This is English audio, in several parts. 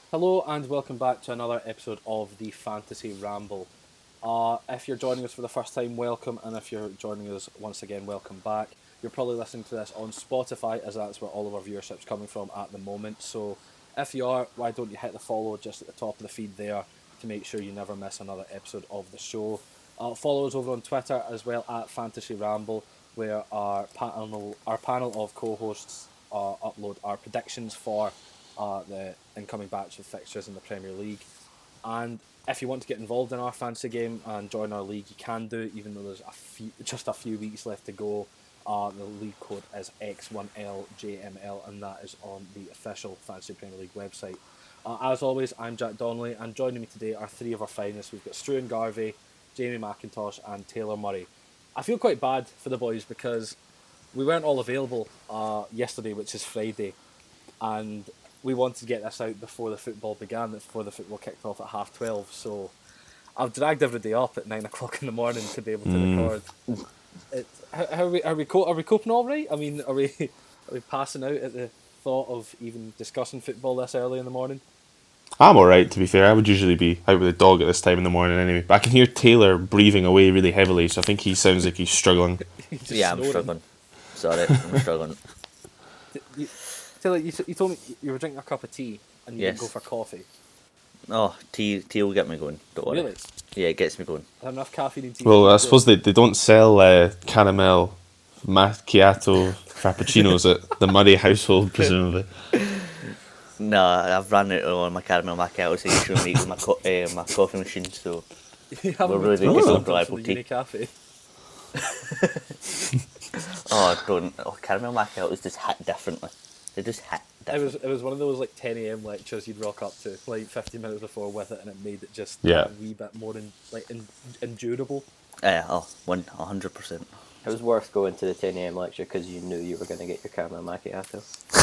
Hello and welcome back to another episode of the Fantasy Ramble. If you're joining us for the first time, welcome, and if you're joining us once again, welcome back. You're probably listening to this on Spotify, as that's where all of our viewership's coming from at the moment. So if you are, why don't you hit the follow just at the top of the feed there to make sure you never miss another episode of the show. Follow us over on Twitter as well at Fantasy Ramble, where our panel of co-hosts upload our predictions for the incoming batch of fixtures in the Premier League. And if you want to get involved in our fantasy game and join our league, you can do, even though there's just a few weeks left to go. The league code is X1LJML, and that is on the official Fantasy Premier League website. As always, I'm Jack Donnelly, and joining me today are three of our finest. We've got Struan Garvey, Jamie McIntosh, and Taylor Murray. I feel quite bad for the boys because we weren't all available yesterday, which is Friday, and we wanted to get this out before the football began, before the football kicked off at 12:30. So I've dragged every day up at 9 o'clock in the morning to be able to record. Are we coping all right? I mean, are we passing out at the thought of even discussing football this early in the morning? I'm alright, to be fair. I would usually be out with the dog at this time in the morning anyway. But I can hear Taylor breathing away really heavily, so I think he sounds like he's struggling. Yeah, I'm struggling. Sorry, I'm struggling. Taylor, you told me you were drinking a cup of tea and you didn't go Yes. for coffee. Oh, tea will get me going. Don't worry. Really? Yeah, it gets me going. I have enough caffeine in tea. Well, I suppose they don't sell caramel macchiato frappuccinos at the Murray household, presumably. No, I've run out of my caramel macchiato, so you shouldn't meet with my coffee machine. So You haven't We're really been getting to some reliable the tea. uni cafe. don't. Oh, caramel macchiatos just hit differently. They just hit differently. It was one of those like 10 a.m. lectures you'd rock up to like 15 minutes before with it, and it made it just Yeah. a wee bit more endurable. Yeah, 100%. It was worth going to the 10 a.m. lecture because you knew you were going to get your caramel macchiato.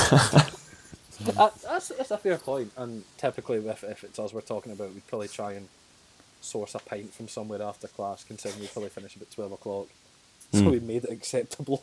That's a fair point. And typically, if it's us we're talking about, we'd probably try and source a pint from somewhere after class, considering we'd probably finish about 12 o'clock. So we made it acceptable.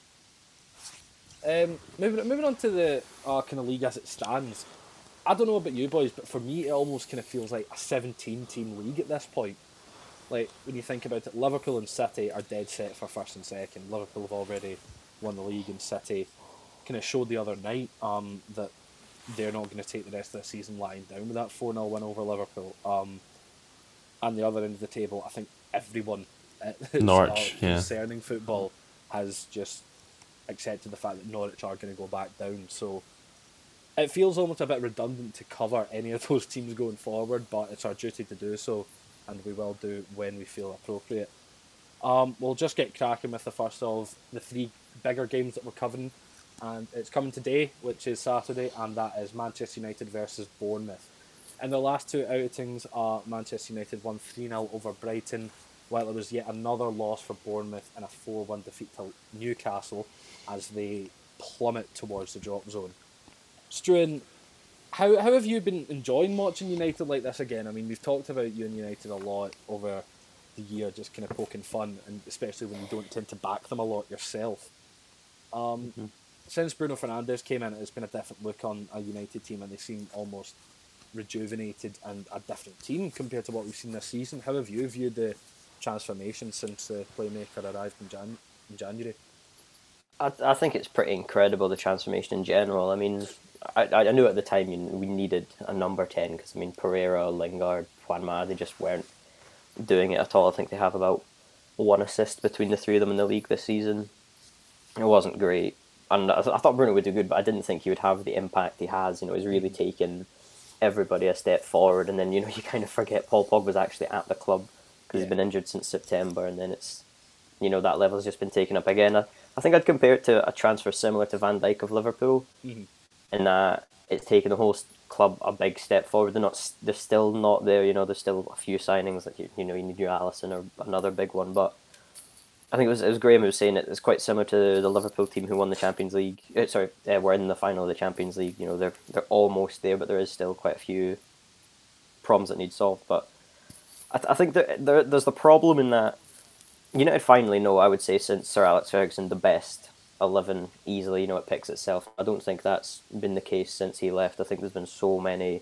Moving on to the kind of league as it stands. I don't know about you boys, but for me, it almost kind of feels like a 17-team league at this point. Like, when you think about it, Liverpool and City are dead set for first and second. Liverpool have already won the league, and City kind of showed the other night that they're not going to take the rest of the season lying down with that 4-0 win over Liverpool. And the other end of the table, I think everyone Norwich, yeah. concerning football has just accepted the fact that Norwich are going to go back down. So it feels almost a bit redundant to cover any of those teams going forward, but it's our duty to do so, and we will do when we feel appropriate. We'll just get cracking with the first of the three bigger games that we're covering, and it's coming today, which is Saturday, and that is Manchester United versus Bournemouth. In the last two outings, Manchester United won 3-0 over Brighton, while it was yet another loss for Bournemouth and a 4-1 defeat to Newcastle as they plummet towards the drop zone. Struan, how have you been enjoying watching United like this again? I mean, we've talked about you and United a lot over the year, just kind of poking fun, and especially when you don't tend to back them a lot yourself. Since Bruno Fernandes came in, it's been a different look on a United team, and they seem almost rejuvenated and a different team compared to what we've seen this season. How have you viewed the transformation since the playmaker arrived in January? I think it's pretty incredible, the transformation in general. I mean, I knew at the time we needed a number 10 because, I mean, Pereira, Lingard, Juanma, they just weren't doing it at all. I think they have about one assist between the three of them in the league this season. It wasn't great. And I thought Bruno would do good, but I didn't think he would have the impact he has. You know, he's really taken everybody a step forward. And then, you know, you kind of forget Paul Pogba's actually at the club because he's been injured since September. And then it's, you know, that level's just been taken up again. I think I'd compare it to a transfer similar to Van Dijk of Liverpool, in that it's taken the whole club a big step forward. They're still not there. You know, there's still a few signings like you need your Alisson or another big one. But I think it was Graham who was saying it's quite similar to the Liverpool team who won the Champions League. Were in the final of the Champions League. You know, they're almost there, but there is still quite a few problems that need solved. But I think there's the problem in that United finally know, I would say, since Sir Alex Ferguson, the best 11 easily. You know, it picks itself. I don't think that's been the case since he left. I think there's been so many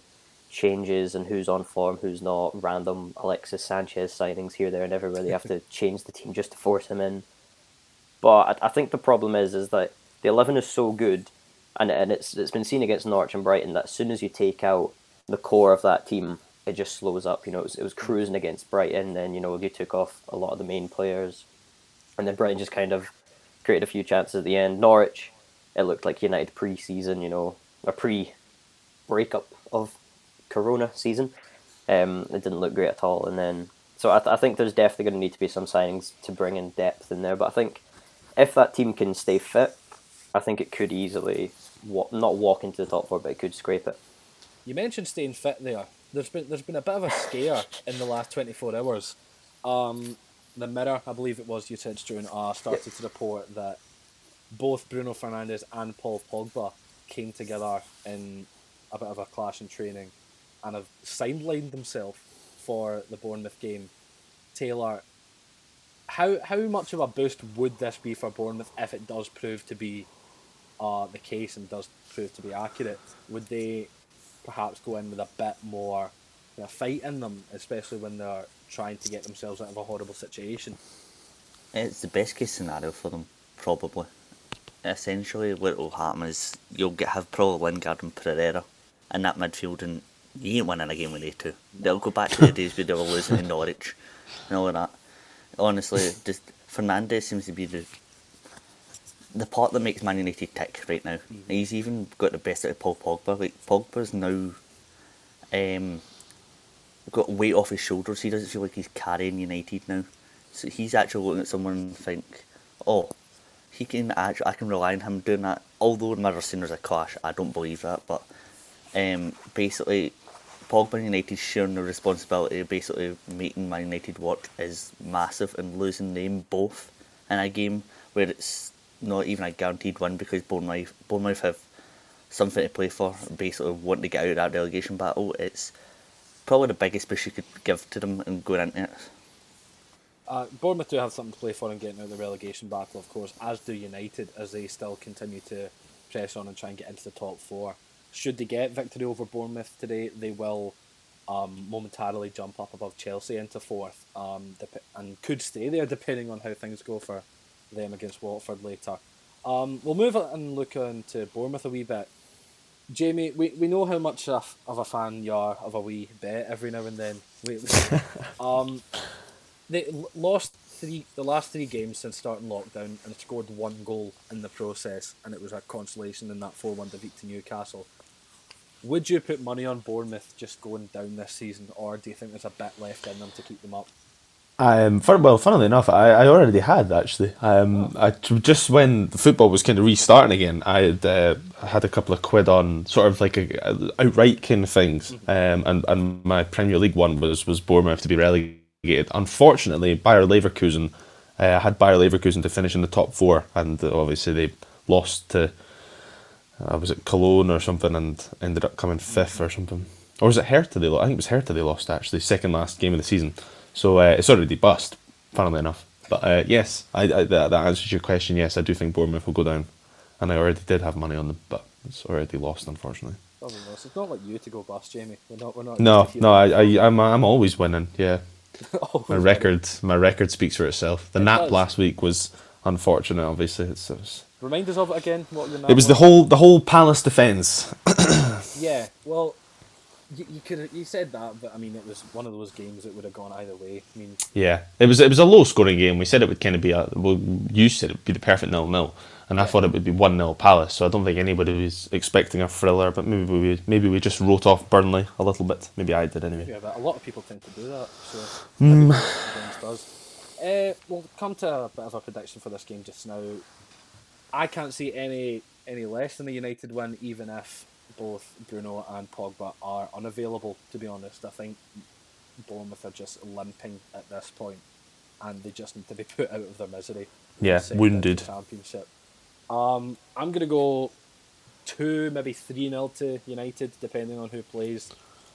changes and who's on form, who's not, random Alexis Sanchez signings here, there, and everywhere. They have to change the team just to force him in. But I think the problem is that the 11 is so good, and it's been seen against Norwich and Brighton, that as soon as you take out the core of that team, it just slows up. You know, it was cruising against Brighton, then, you know, you took off a lot of the main players, and then Brighton just kind of created a few chances at the end. Norwich, it looked like United pre-season, you know, a pre-breakup of Corona season. It didn't look great at all, and then so I think there's definitely going to need to be some signings to bring in depth in there. But I think if that team can stay fit, I think it could easily not walk into the top four, but it could scrape it. You mentioned staying fit there. There's been a bit of a scare in the last 24 hours. The Mirror, I believe it was, you said, Struan, started to report that both Bruno Fernandes and Paul Pogba came together in a bit of a clash in training and have sidelined themselves for the Bournemouth game. Taylor, how much of a boost would this be for Bournemouth if it does prove to be the case and does prove to be accurate? Would they perhaps go in with a bit more fight in them, especially when they're trying to get themselves out of a horrible situation? It's the best case scenario for them, probably. Essentially, what will happen is you'll have probably Lingard and Pereira in that midfield, and you ain't winning a game with they two. They'll go back to the days where they were losing in Norwich and all of that. Honestly, just Fernandes seems to be the part that makes Man United tick right now. Mm-hmm. He's even got the best out of Paul Pogba. Like, Pogba's now got weight off his shoulders. He doesn't feel like he's carrying United now. So he's actually looking at someone and think, oh, I can rely on him doing that. Although I've never seen there's a clash, I don't believe that. But basically, Pogba and United sharing the responsibility of basically making Man United work is massive, and losing them both in a game where it's not even a guaranteed win because Bournemouth have something to play for, basically wanting to get out of that relegation battle. It's probably the biggest push you could give to them and going into it. Bournemouth do have something to play for in getting out of the relegation battle, of course, as do United, as they still continue to press on and try and get into the top four. Should they get victory over Bournemouth today, they will momentarily jump up above Chelsea into fourth, and could stay there depending on how things go for them against Watford later. We'll move on and look into Bournemouth a wee bit. Jamie, we know how much of a fan you are of a wee bet every now and then. They lost the last three games since starting lockdown and scored one goal in the process, and it was a consolation in that 4-1 defeat to Newcastle. Would you put money on Bournemouth just going down this season, or do you think there's a bit left in them to keep them up? Funnily enough, I already had, actually. Just when the football was kind of restarting again, I had a couple of quid on sort of like outright kind of things, and my Premier League one was Bournemouth to be relegated. Unfortunately, Bayer Leverkusen, I had Bayer Leverkusen to finish in the top four, and obviously they lost to was it Cologne or something, and ended up coming fifth or something. Or was it Hertha they lost? I think it was Hertha they lost, actually, second last game of the season. So it's already bust, funnily enough. But yes, that answers your question. Yes, I do think Bournemouth will go down, and I already did have money on them, but it's already lost, unfortunately. It's not like you to go bust, Jamie. We're not. No. I'm always winning. Yeah. My record speaks for itself. The nap last week was unfortunate. Obviously, Remind us of it again. What your nap it was the whole Palace defence. Yeah, well, you said that, but I mean, it was one of those games that would have gone either way. I mean, yeah, it was a low scoring game. We said it would kind of be you said it would be the perfect 0-0, and I thought it would be 1-0 Palace. So I don't think anybody was expecting a thriller, but maybe we just wrote off Burnley a little bit. Maybe I did anyway. Yeah, but a lot of people tend to do that. So against us. We'll come to a bit of a prediction for this game just now. I can't see any less than a United win, even if both Bruno and Pogba are unavailable, to be honest. I think Bournemouth are just limping at this point, and they just need to be put out of their misery. Yeah, wounded. Championship. I'm going to go 2, maybe 3-0 to United, depending on who plays.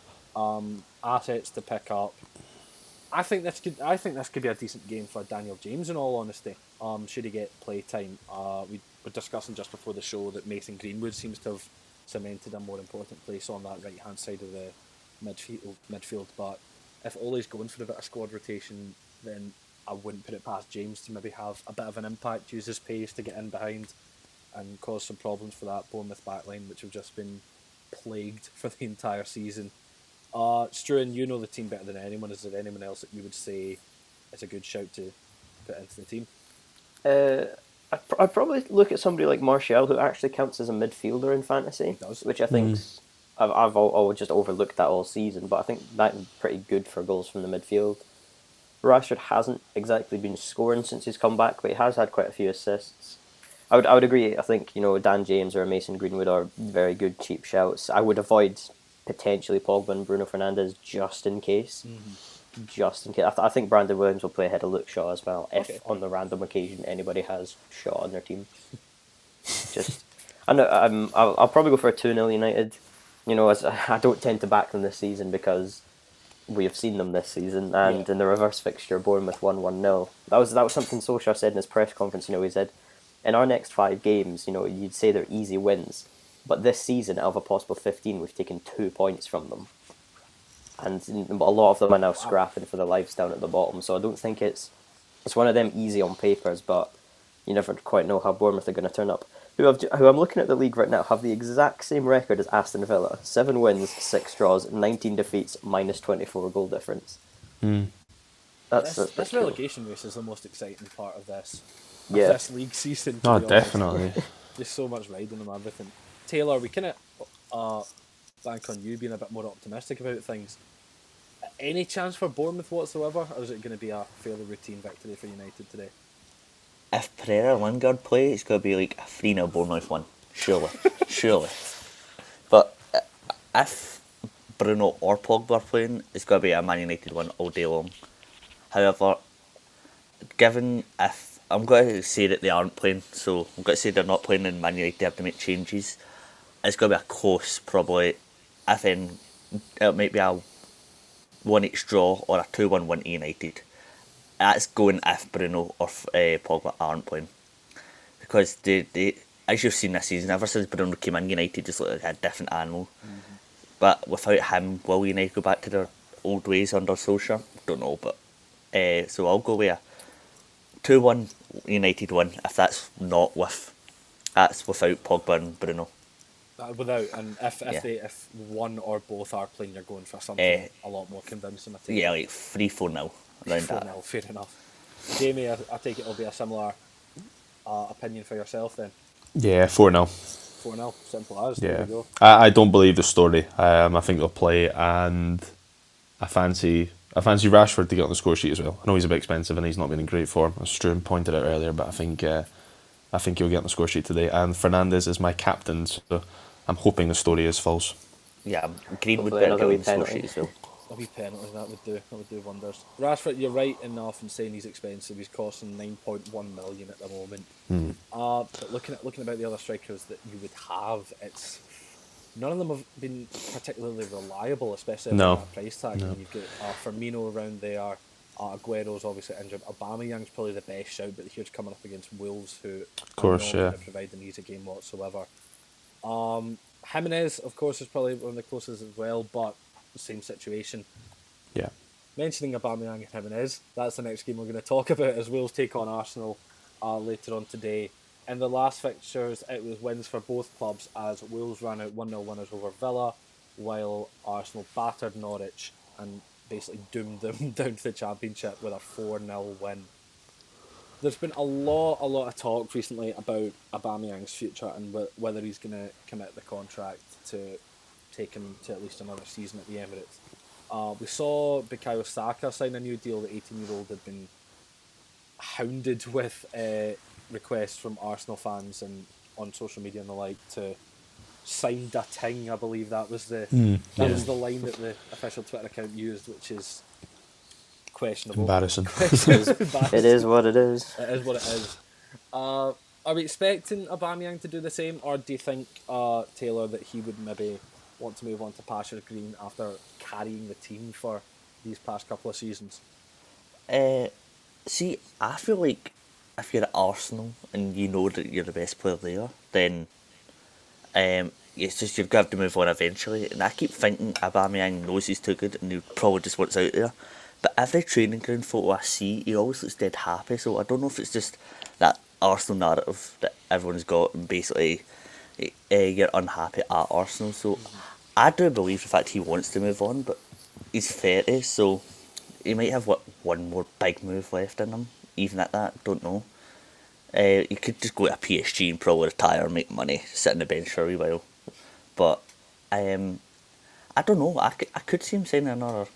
Assets to pick up. I think this could be a decent game for Daniel James, in all honesty. Should he get play time? We were discussing just before the show that Mason Greenwood seems to have cemented a more important place on that right hand side of midfield. But if Ole's going for a bit of squad rotation, then I wouldn't put it past James to maybe have a bit of an impact, use his pace to get in behind, and cause some problems for that Bournemouth backline, which have just been plagued for the entire season. Struan, you know the team better than anyone. Is there anyone else that you would say is a good shout to put into the team? I'd probably look at somebody like Martial, who actually counts as a midfielder in fantasy, He does. which I think I've always just overlooked that all season, but I think that's pretty good for goals from the midfield. Rashford hasn't exactly been scoring since he's come back, but he has had quite a few assists. I would agree. I think Dan James or Mason Greenwood are very good cheap shouts. I would avoid potentially Pogba and Bruno Fernandes just in case. Just in case. I think Brandon Williams will play ahead of Luke Shaw as well, if on the random occasion anybody has Shaw on their team. I know. I'll probably go for a 2-0 United. As I don't tend to back them this season because we have seen them this season, and in the reverse fixture, Bournemouth won 1-0. That was something Solskjaer said in his press conference. He said, in our next 5 games, you'd say they're easy wins, but this season, out of a possible 15, we've taken 2 points from them. And a lot of them are now scrapping for their lives down at the bottom. So I don't think it's one of them easy on papers, but you never quite know how Bournemouth are going to turn up. Who I'm looking at the league right now have the exact same record as Aston Villa: 7 wins, 6 draws, 19 defeats, minus 24 goal difference. That's this relegation race is the most exciting part of this. Yeah. This league season. Oh, definitely. There's so much riding on everything. Taylor, we kind of bank on you being a bit more optimistic about things. Any chance for Bournemouth whatsoever, or is it going to be a fairly routine victory for United today? If Pereira and Lingard play, it's going to be like a 3-0 Bournemouth win. Surely. Surely. But if Bruno or Pogba are playing, it's going to be a Man United win all day long. However, given if... I'm going to say that they aren't playing, so I'm going to say they're not playing and Man United have to make changes. It's going to be a close, probably. If then, it might be a 1-each draw or a 2-1 win to United. That's going if Bruno or Pogba aren't playing. Because they, as you've seen this season, ever since Bruno came in, United just look like a different animal. But without him, will United go back to their old ways under Solskjaer? Don't know, but... so I'll go with a 2-1 United win, if that's not with... That's without Pogba and Bruno. Without, and if one or both are playing, you're going for something a lot more convincing. Yeah, like 3-4-0. Around 4-0, that. fair enough. Jamie, I take it it'll be a similar opinion for yourself then. Yeah, 4-0. 4-0, simple as. Yeah, There we go. I don't believe the story. I think they'll play, and I fancy Rashford to get on the score sheet as well. I know he's a bit expensive and he's not been in great form, as Struan pointed out earlier, but I think he'll get on the score sheet today. And Fernandes is my captain, so I'm hoping the story is false. Yeah, Greenwood Hopefully better get another on the score penalty. sheet as well. A wee penalty, that would do wonders. Rashford, you're right enough in saying he's expensive. He's costing 9.1 million at the moment. But looking about the other strikers that you would have, it's none of them have been particularly reliable, especially at that price tag. No. And you've got Firmino around there. Aguero's obviously injured. Aubameyang's probably the best shout, but here's coming up against Wolves, who Of course, are not yeah. going to provide an easy game whatsoever. Jimenez, of course, is probably one of the closest as well, but same situation. Yeah. Mentioning Aubameyang and Jimenez, that's the next game we're going to talk about as Wolves take on Arsenal later on today. In the last fixtures, it was wins for both clubs as Wolves ran out 1-0 winners over Villa, while Arsenal battered Norwich and basically doomed them down to the Championship with a 4-0 win. There's been a lot of talk recently about Aubameyang's future and whether he's going to commit the contract to take him to at least another season at the Emirates. We saw Bukayo Saka sign a new deal. The 18-year-old had been hounded with requests from Arsenal fans and on social media and the like to sign da ting. I believe that was the line that the official Twitter account used, which is questionable. Embarrassing. It is what it is. It is what it is. Are we expecting Aubameyang to do the same, or do you think, Taylor, that he would maybe want to move on to pasture green after carrying the team for these past couple of seasons? See, I feel like if you're at Arsenal and you know that you're the best player there, then it's just you've got to move on eventually. And I keep thinking Aubameyang knows he's too good and he probably just wants out there. But every training ground photo I see, he always looks dead happy. So I don't know if it's just that Arsenal narrative that everyone's got, and basically you're unhappy at Arsenal. So I do believe the fact he wants to move on, but he's 30, so he might have one more big move left in him. Even at that, don't know. He could just go to PSG and probably retire, make money, sit on the bench for a wee while. But I don't know. I could see him signing another,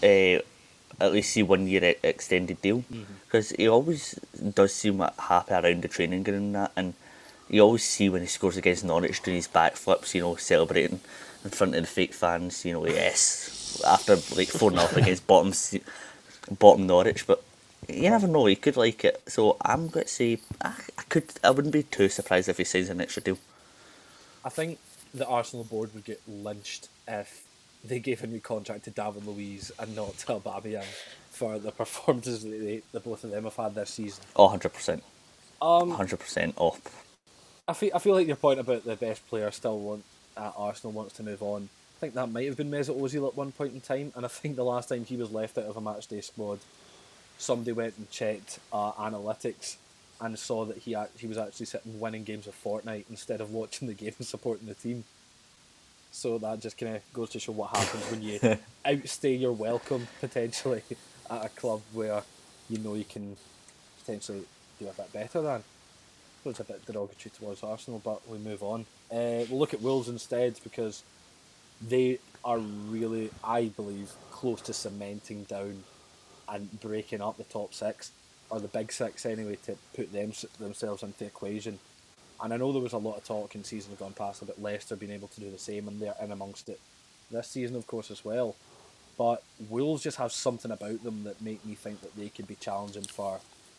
at least see 1 year extended deal, because he always does seem happy around the training ground and that, and you always see when he scores against Norwich doing his backflips, celebrating in front of the fake fans, yes, after like 4-0 against bottom Norwich, but you never know, he could like it. So I'm going to say I wouldn't be too surprised if he signs an extra deal. I think the Arsenal board would get lynched if they gave a new contract to David Luiz and not to Aubameyang for the performances that both of them have had this season. 100%. 100% off. I feel like your point about the best player at Arsenal wants to move on. I think that might have been Mesut Ozil at one point in time, and I think the last time he was left out of a matchday squad, somebody went and checked analytics and saw that he was actually sitting winning games of Fortnite instead of watching the game and supporting the team. So that just kind of goes to show what happens when you outstay your welcome potentially at a club where you can potentially do a bit better than. It's a bit derogatory towards Arsenal, but we move on. We'll look at Wolves instead, because they are really, I believe, close to cementing down and breaking up the top six, or the big six anyway, to put themselves into the equation. And I know there was a lot of talk in seasons gone past about Leicester being able to do the same, and they're in amongst it this season, of course, as well. But Wolves just have something about them that make me think that they could be challenging for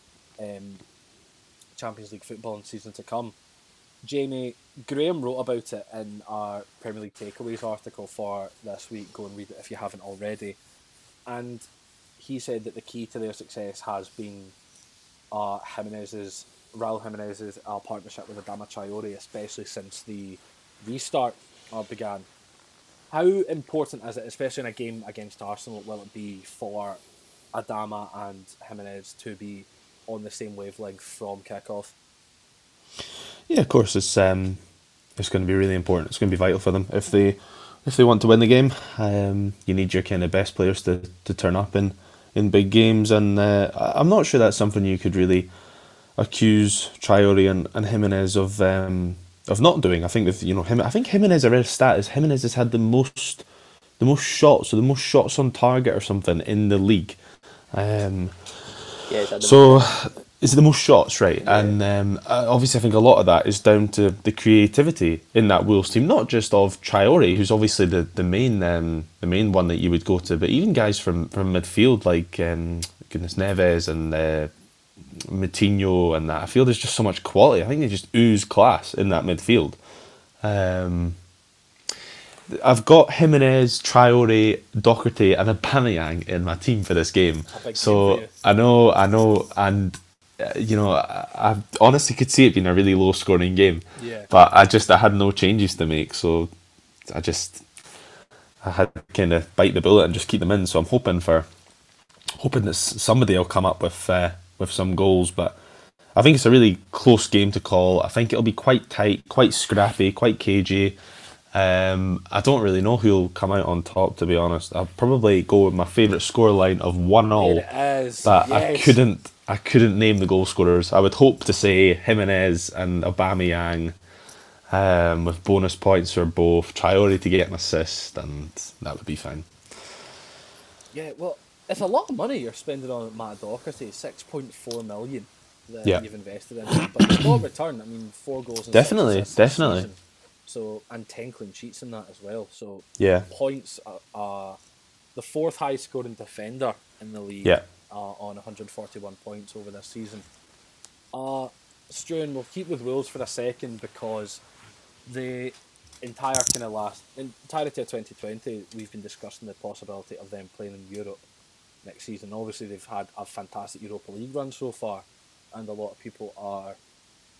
Champions League football in season to come. Jamie, Graham wrote about it in our Premier League Takeaways article for this week. Go and read it if you haven't already. And he said that the key to their success has been Raul Jimenez's partnership with Adama Traore, especially since the restart began. How important is it, especially in a game against Arsenal, will it be for Adama and Jimenez to be on the same wavelength from kick-off? Yeah, of course, it's going to be really important. It's going to be vital for them if they want to win the game. You need your kind of best players to turn up in big games, and I'm not sure that's something you could really accuse Traore and Jimenez of not doing. I think with him, I think Jimenez, a rare stat is Jimenez has had the most shots, or the most shots on target or something in the league. So it's the most shots, right? Yeah. And obviously I think a lot of that is down to the creativity in that Wolves team, not just of Traore, who's obviously the main one that you would go to, but even guys from midfield like Neves and Moutinho and that. I feel there's just so much quality. I think they just ooze class in that midfield. I've got Jimenez, Traore, Doherty and Aubameyang in my team for this game. So I know, and I honestly could see it being a really low scoring game. Yeah. But I had no changes to make, so I had to kind of bite the bullet and just keep them in. So I'm hoping that somebody will come up with some goals, but I think it's a really close game to call. I think it'll be quite tight, quite scrappy, quite cagey. I don't really know who'll come out on top, to be honest. I'll probably go with my favourite scoreline of 1-0. But yes. I couldn't name the goal scorers. I would hope to say Jimenez and Aubameyang, with bonus points for both. Traore to get an assist, and that would be fine. Yeah, well, it's a lot of money you're spending on Matt Doherty, 6.4 million that you've invested in him. But it's got a return. I mean, 4 goals and definitely. Season. So, and 10 clean sheets in that as well. So points are the 4th highest scoring defender in the league on 141 points over this season. Struan, we'll keep with Wolves for a second, because the entirety of 2020 we've been discussing the possibility of them playing in Europe next season. Obviously they've had a fantastic Europa League run so far, and a lot of people are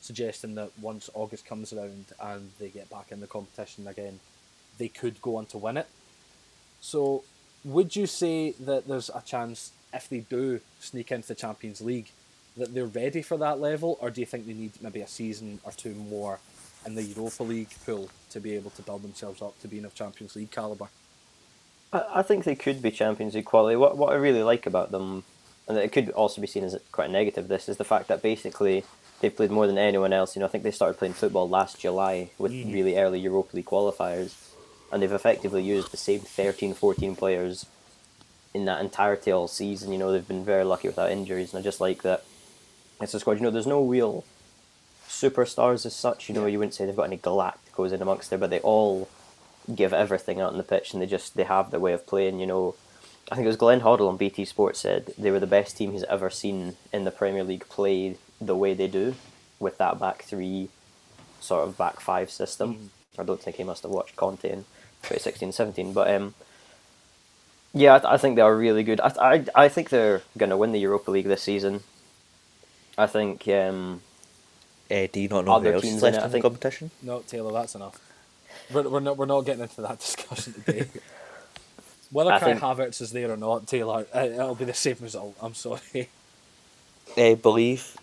suggesting that once August comes around and they get back in the competition again, they could go on to win it. So, would you say that there's a chance, if they do sneak into the Champions League, that they're ready for that level, or do you think they need maybe a season or two more in the Europa League pool to be able to build themselves up to being of Champions League calibre? I think they could be Champions League quality. What I really like about them, and it could also be seen as quite a negative, this is the fact that basically they've played more than anyone else. I think they started playing football last July with really early Europa League qualifiers, and they've effectively used the same 13, 14 players in that entirety all season. They've been very lucky without injuries, and I just like that it's a squad. There's no real superstars as such. You wouldn't say they've got any Galacticos in amongst there, but they all give everything out on the pitch, and they have their way of playing. I think it was Glenn Hoddle on BT Sport said they were the best team he's ever seen in the Premier League play the way they do, with that back three, sort of back five system. I don't think he must have watched Conte in 2016-17, but yeah, I think they are really good. I think they're going to win the Europa League this season. I think. Do you not know who else is left in the competition? No, Taylor, that's enough. We're not getting into that discussion today. Whether Kai Havertz is there or not, Taylor, it'll be the same result. I'm sorry. Believe.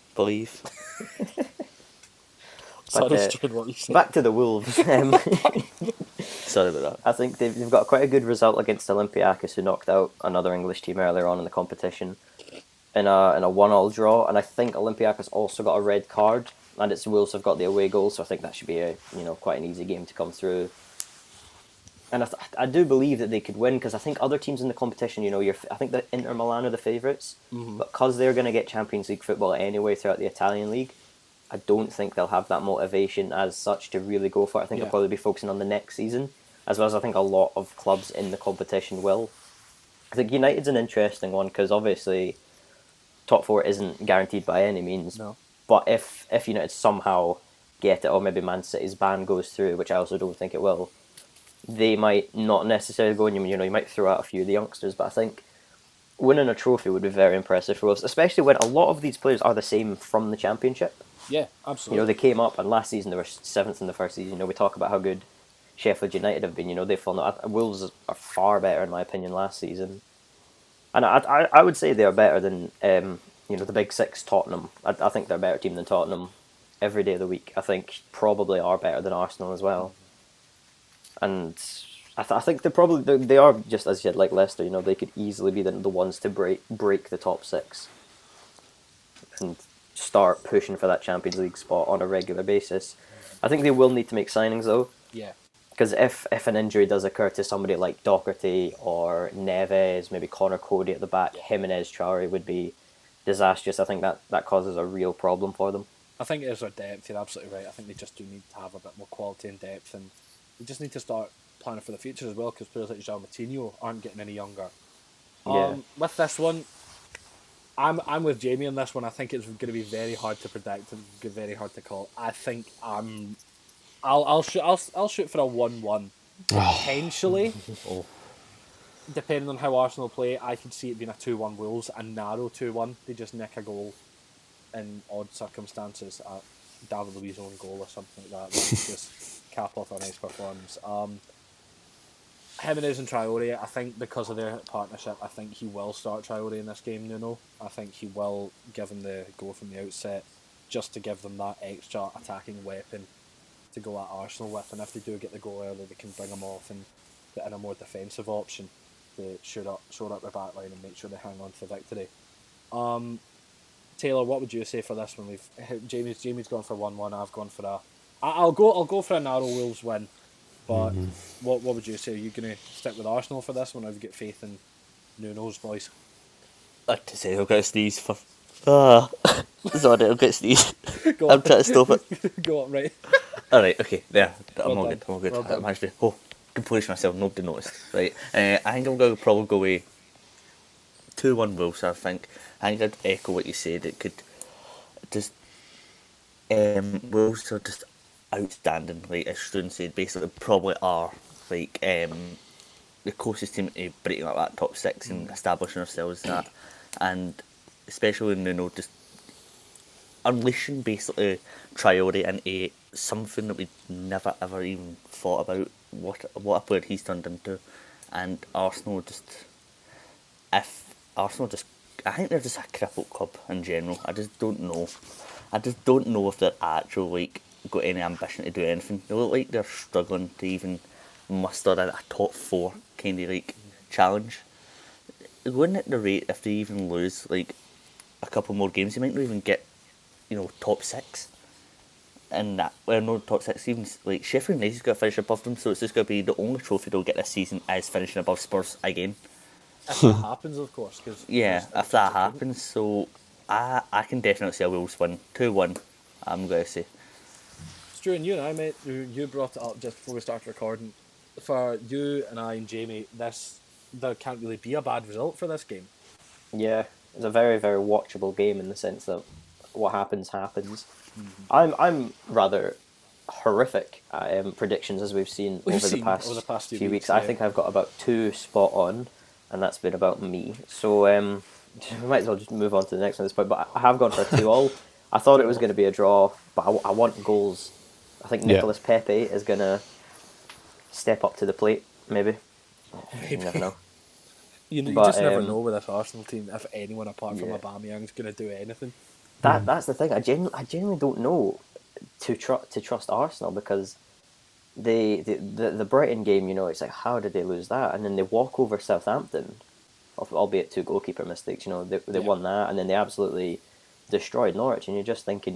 Sorry, Stuart, what you said. Back to the Wolves. Sorry about that. I think they've got quite a good result against Olympiacos, who knocked out another English team earlier on in the competition in a 1-1 draw. And I think Olympiacos also got a red card, and it's Wolves have got the away goal, so I think that should be quite an easy game to come through. And I do believe that they could win, because I think other teams in the competition, I think that Inter Milan are the favourites, but because they're going to get Champions League football anyway throughout the Italian league, I don't think they'll have that motivation as such to really go for it. I think they'll probably be focusing on the next season, as well as I think a lot of clubs in the competition will. I think United's an interesting one, because obviously top four isn't guaranteed by any means. No. But if United somehow get it, or maybe Man City's ban goes through, which I also don't think it will, they might not necessarily go in. You might throw out a few of the youngsters, but I think winning a trophy would be very impressive for us, especially when a lot of these players are the same from the Championship. Yeah, absolutely. They came up, and last season they were 7th in the first season. We talk about how good Sheffield United have been. They've fallen out. Wolves are far better, in my opinion, last season. And I would say they are better than the big six, Tottenham. I think they're a better team than Tottenham every day of the week. I think probably are better than Arsenal as well. And I think they are, just as you said, like Leicester. They could easily be the ones to break the top six and start pushing for that Champions League spot on a regular basis. I think they will need to make signings though. Yeah. Because if an injury does occur to somebody like Doherty or Neves, maybe Connor Cody at the back, Jimenez, Traore would be disastrous. I think that causes a real problem for them. I think it is their depth. You're absolutely right. I think they just do need to have a bit more quality and depth, and they just need to start planning for the future as well, because players like João Moutinho aren't getting any younger. With this one, I'm with Jamie on this one. I think it's going to be very hard to predict and very hard to call. I think I'll shoot for a 1-1 potentially. Depending on how Arsenal play, I could see it being a 2-1 Wolves, a narrow 2-1. They just nick a goal in odd circumstances, David Luiz own goal or something like that. Just cap off a nice performance. Jimenez and Traore, I think because of their partnership, I think he will start Traore in this game, Nuno. I think he will give him the go from the outset, just to give them that extra attacking weapon to go at Arsenal with, and if they do get the goal early, they can bring him off and put in a more defensive option to shore up their back line and make sure they hang on to the victory. Taylor, what would you say for this one? Jamie's gone for 1-1. I've gone for I'll go for a narrow Wolves win. But what would you say? Are you going to stick with Arsenal for this one, or have you got faith in Nuno's voice? I'd to say I'll get a sneeze for. Sorry, I'll get a sneeze. I'm trying to stop it. Go on, right. Alright, okay, there. I'm all done. good. Well I managed to compose myself, nobody noticed. Right. I think I'm going to probably go away 2-1 Wolves, I think. I think I'd echo what you said. It could just. Wolves are just outstanding, like as Student said, basically probably are like the closest team to breaking up that top six and establishing ourselves in that, and especially when Nuno just unleashing basically Traore into something that we'd never ever even thought about. What a player he's turned into, and Arsenal just, I think they're just a crippled club in general. I just don't know. I just don't know if they're actually got any ambition to do anything. They look like they're struggling to even muster a top four kind of challenge. Going at the rate, if they even lose a couple more games, they might not even get top six. And that, well, no, top six, even Sheffield United's got to finish above them, so it's just going to be the only trophy they'll get this season is finishing above Spurs again. If that happens, of course. If that happens, so I can definitely see a Wolves win. 2-1, I'm going to say. Stu, and you and I, mate, you brought it up just before we started recording. For you and I and Jamie, there can't really be a bad result for this game. Yeah, it's a very, very watchable game in the sense that what happens. I'm rather horrific at predictions, as we've seen over the past few weeks. Yeah. I think I've got about 2 spot on, and that's been about me. So we might as well just move on to the next one at this point. But I have gone for a 2-2. I thought it was going to be a draw, but I want goals. I think Nicolas Pepe is going to step up to the plate, maybe. You never know. You just never know with this Arsenal team if anyone apart from Aubameyang is going to do anything. That's the thing. I genuinely don't know to trust Arsenal, because the Brighton game, it's like, how did they lose that? And then they walk over Southampton, albeit 2 goalkeeper mistakes. They won that, and then they absolutely destroyed Norwich. And you're just thinking,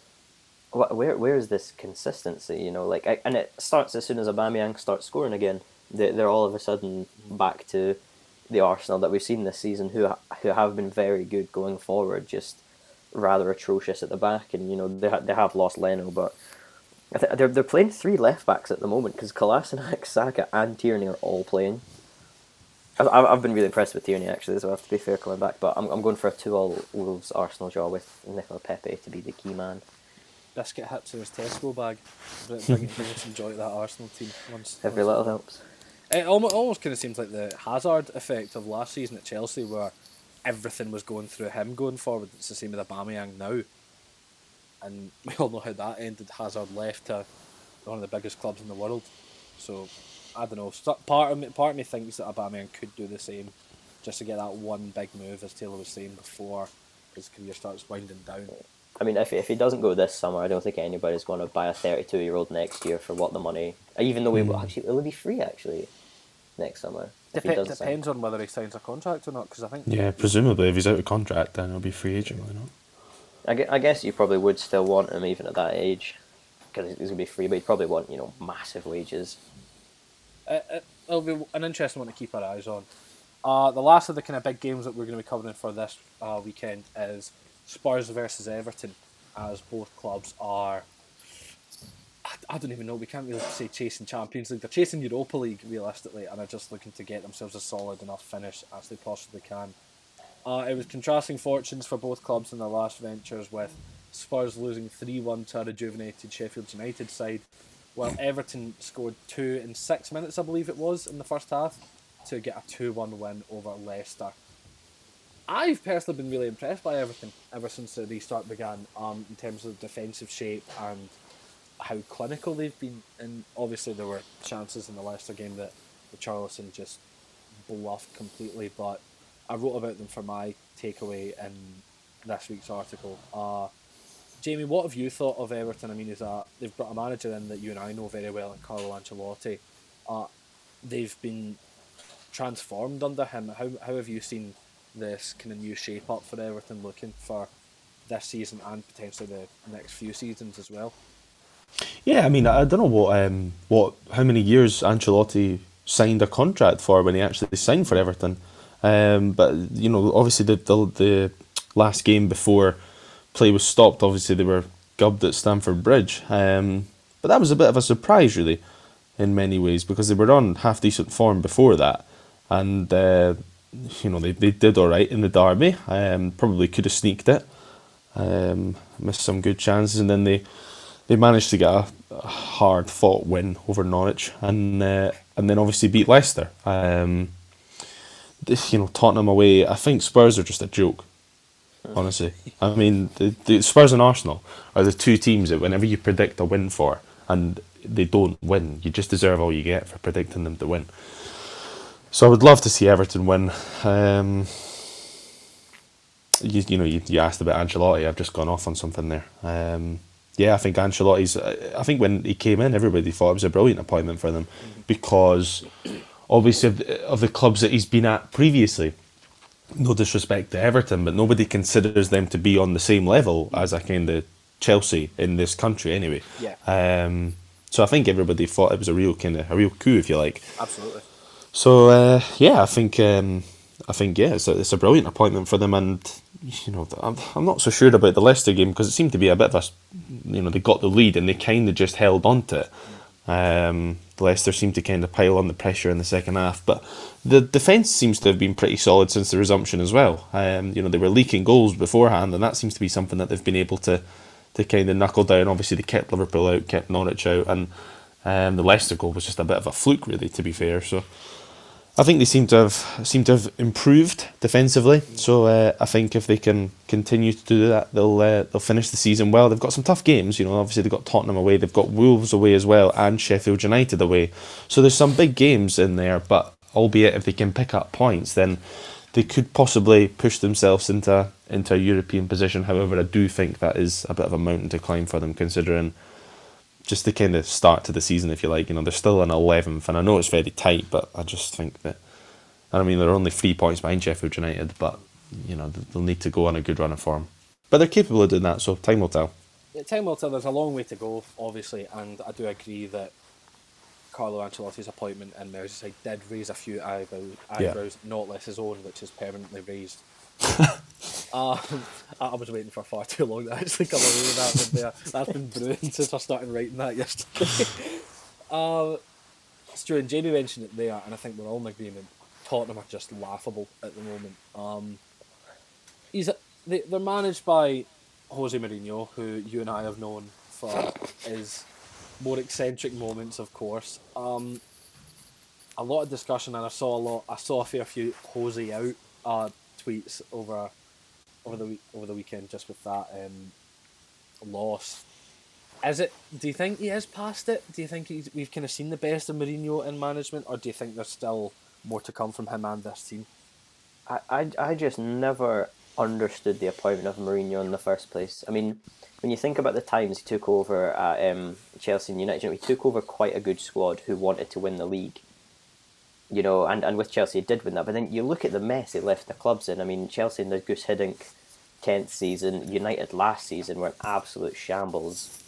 where is this consistency? And it starts as soon as Aubameyang starts scoring again. They're all of a sudden back to the Arsenal that we've seen this season, who have been very good going forward, just rather atrocious at the back. And they have lost Leno, but they're playing 3 left backs at the moment, because Kolasinac, Saka, and Tierney are all playing. I've been really impressed with Tierney actually as well, to be fair, coming back. But I'm going for a 2-2 Wolves Arsenal draw with Nicolas Pepe to be the key man. Biscuit hits in his Tesco bag, bringing some joy to that Arsenal team. Every little helps. It almost kind of seems like the Hazard effect of last season at Chelsea, where everything was going through him going forward. It's the same with Aubameyang now, and we all know how that ended. Hazard left to one of the biggest clubs in the world. So I don't know. Part of me thinks that Aubameyang could do the same, just to get that one big move, as Taylor was saying, before his career starts winding down. I mean, if he doesn't go this summer, I don't think anybody's going to buy a 32-year-old next year for what the money. Even though it'll be free actually next summer. Depends on whether he signs a contract or not. Because I think presumably if he's out of contract, then he'll be free agent. Why not? I guess you probably would still want him even at that age, because he's going to be free. But you'd probably want massive wages. It'll be an interesting one to keep our eyes on. The last of the kind of big games that we're going to be covering for this weekend is Spurs versus Everton, as both clubs are, I don't even know, we can't really say chasing Champions League. They're chasing Europa League realistically, and are just looking to get themselves a solid enough finish as they possibly can. It was contrasting fortunes for both clubs in their last ventures, with Spurs losing 3-1 to a rejuvenated Sheffield United side, while Everton scored 2 in 6 minutes, I believe it was, in the first half, to get a 2-1 win over Leicester. I've personally been really impressed by Everton ever since the restart began, in terms of defensive shape and how clinical they've been. And obviously there were chances in the Leicester game that Richarlison just bluffed completely, but I wrote about them for my takeaway in this week's article. Jamie, what have you thought of Everton? I mean, they've brought a manager in that you and I know very well, in Carlo Ancelotti. They've been transformed under him. How have you seen this kind of new shape up for Everton, looking for this season and potentially the next few seasons as well? Yeah, I mean, I don't know how many years Ancelotti signed a contract for when he actually signed for Everton. But obviously the last game before play was stopped, obviously they were gubbed at Stamford Bridge. But that was a bit of a surprise, really, in many ways, because they were on half decent form before that, and they did all right in the derby. Probably could have sneaked it, missed some good chances, and then they managed to get a hard fought win over Norwich, and then obviously beat Leicester. Tottenham away. I think Spurs are just a joke. honestly. I mean, the Spurs and Arsenal are the two teams that whenever you predict a win for, and they don't win, you just deserve all you get for predicting them to win. So I would love to see Everton win. You asked about Ancelotti. I've just gone off on something there. Yeah, I think Ancelotti's. I think when he came in, everybody thought it was a brilliant appointment for them because obviously of the clubs that he's been at previously. No disrespect to Everton, but nobody considers them to be on the same level as a kind of Chelsea in this country, anyway. Yeah. So I think everybody thought it was a real coup, if you like. Absolutely. So yeah, I think yeah, it's a brilliant appointment for them, and I'm not so sure about the Leicester game because it seemed to be a bit of a, they got the lead and they kind of just held on to it. Leicester seemed to kind of pile on the pressure in the second half, but the defence seems to have been pretty solid since the resumption as well. They were leaking goals beforehand, and that seems to be something that they've been able to kind of knuckle down. Obviously, they kept Liverpool out, kept Norwich out, and the Leicester goal was just a bit of a fluke, really, to be fair. So I think they seem to have improved defensively. So I think if they can continue to do that, they'll finish the season well. They've got some tough games. Obviously they've got Tottenham away, they've got Wolves away as well, and Sheffield United away. So there's some big games in there. But albeit if they can pick up points, then they could possibly push themselves into a European position. However, I do think that is a bit of a mountain to climb for them, considering just the kind of start to the season, if you like. They're still in 11th, and I know it's very tight, but I just think that, they're only 3 points behind Sheffield United, but they'll need to go on a good run of form. But they're capable of doing that, so time will tell. Yeah, time will tell. There's a long way to go, obviously, and I do agree that Carlo Ancelotti's appointment in Merseyside did raise a few eyebrows, not less his own, which is permanently raised. I was waiting for far too long to actually come away with that one there. That's been brewing since I started writing that yesterday. Stu and Jamie mentioned it there, and I think we're all in agreement. Tottenham are just laughable at the moment. They're managed by Jose Mourinho, who you and I have known for his more eccentric moments, of course. A lot of discussion, and I saw a fair few Jose out tweets over the weekend just with that loss. Do you think he is past it? Do you think we've kind of seen the best of Mourinho in management, or do you think there's still more to come from him and this team? I just never understood the appointment of Mourinho in the first place. I mean, when you think about the times he took over at Chelsea and United, he took over quite a good squad who wanted to win the league. And with Chelsea, he did win that. But then you look at the mess he left the clubs in. I mean, Chelsea in the Gus Hiddink 10th season, United last season were an absolute shambles.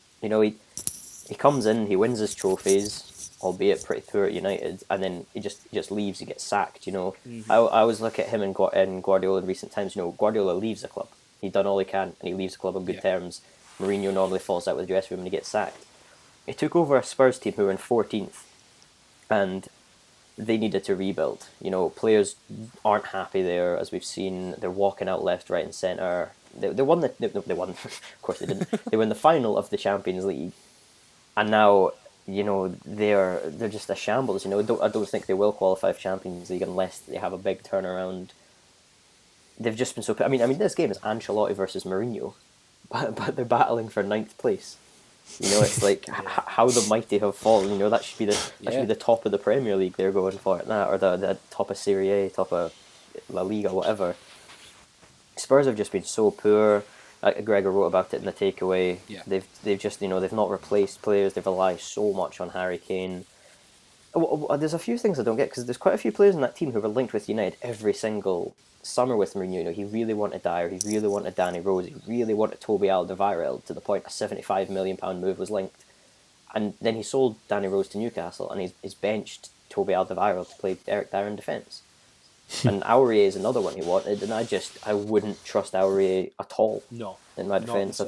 He comes in, he wins his trophies, albeit pretty poor at United, and then he just leaves, he gets sacked, I always look at him and Guardiola in recent times. Guardiola leaves the club. He's done all he can, and he leaves the club on good terms. Mourinho normally falls out with the dressing room and he gets sacked. He took over a Spurs team who were in 14th, and they needed to rebuild. Players aren't happy there, as we've seen. They're walking out left, right, and centre. They won they won. Of course, they didn't. They won the final of the Champions League, and now they're just a shambles. I don't think they will qualify for Champions League unless they have a big turnaround. They've just been so. I mean, this game is Ancelotti versus Mourinho, but they're battling for 9th place. It's like how the mighty have fallen. That should be the top of the Premier League they're going for at that, or the top of Serie A, top of La Liga, whatever. Spurs have just been so poor. Gregor wrote about it in the takeaway. Yeah. They've just they've not replaced players. They rely so much on Harry Kane. There's a few things I don't get, because there's quite a few players in that team who were linked with United every single summer with Mourinho. He really wanted Dyer, he really wanted Danny Rose, he really wanted Toby Alderweireld, to the point a £75 million move was linked. And then he sold Danny Rose to Newcastle, and he's benched Toby Alderweireld to play Eric Dyer in defence. And Aurier is another one he wanted, and I wouldn't trust Aurier at all. No, in my defence.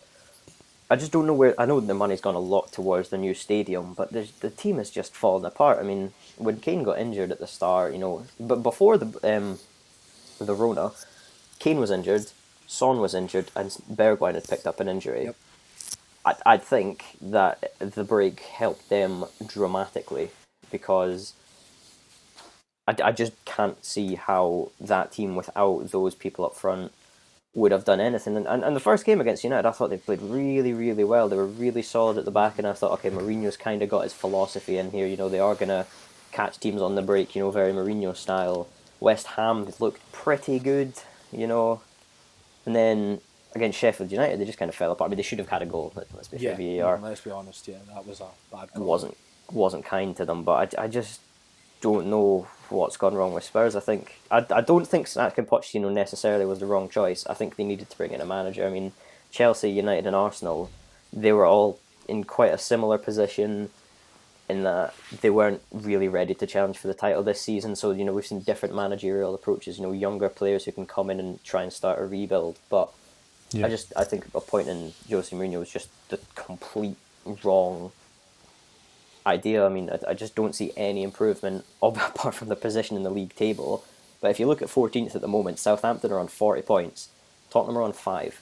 I just don't know where. I know the money's gone a lot towards the new stadium, but the team has just fallen apart. I mean, when Kane got injured at the start, but before the Rona, Kane was injured, Son was injured, and Bergwijn had picked up an injury. Yep. I think that the break helped them dramatically, because I just can't see how that team, without those people up front, would have done anything. And the first game against United, I thought they played really, really well. They were really solid at the back, and I thought, okay, Mourinho's kind of got his philosophy in here. They are going to catch teams on the break, very Mourinho style. West Ham looked pretty good, and then against Sheffield United, they just kind of fell apart. I mean, they should have had a goal. Let's be fair, VAR. Let's be honest. Yeah, that was a bad goal. Wasn't kind to them, but I just don't know what's gone wrong with Spurs. I don't think Zlatan Pochettino necessarily was the wrong choice. I think they needed to bring in a manager. I mean, Chelsea, United, and Arsenal, they were all in quite a similar position in that they weren't really ready to challenge for the title this season. So we've seen different managerial approaches. Younger players who can come in and try and start a rebuild, but. Yeah. I think appointing Jose Mourinho was just the complete wrong idea. I mean, I just don't see any improvement apart from the position in the league table. But if you look at 14th at the moment, Southampton are on 40 points. Tottenham are on 5.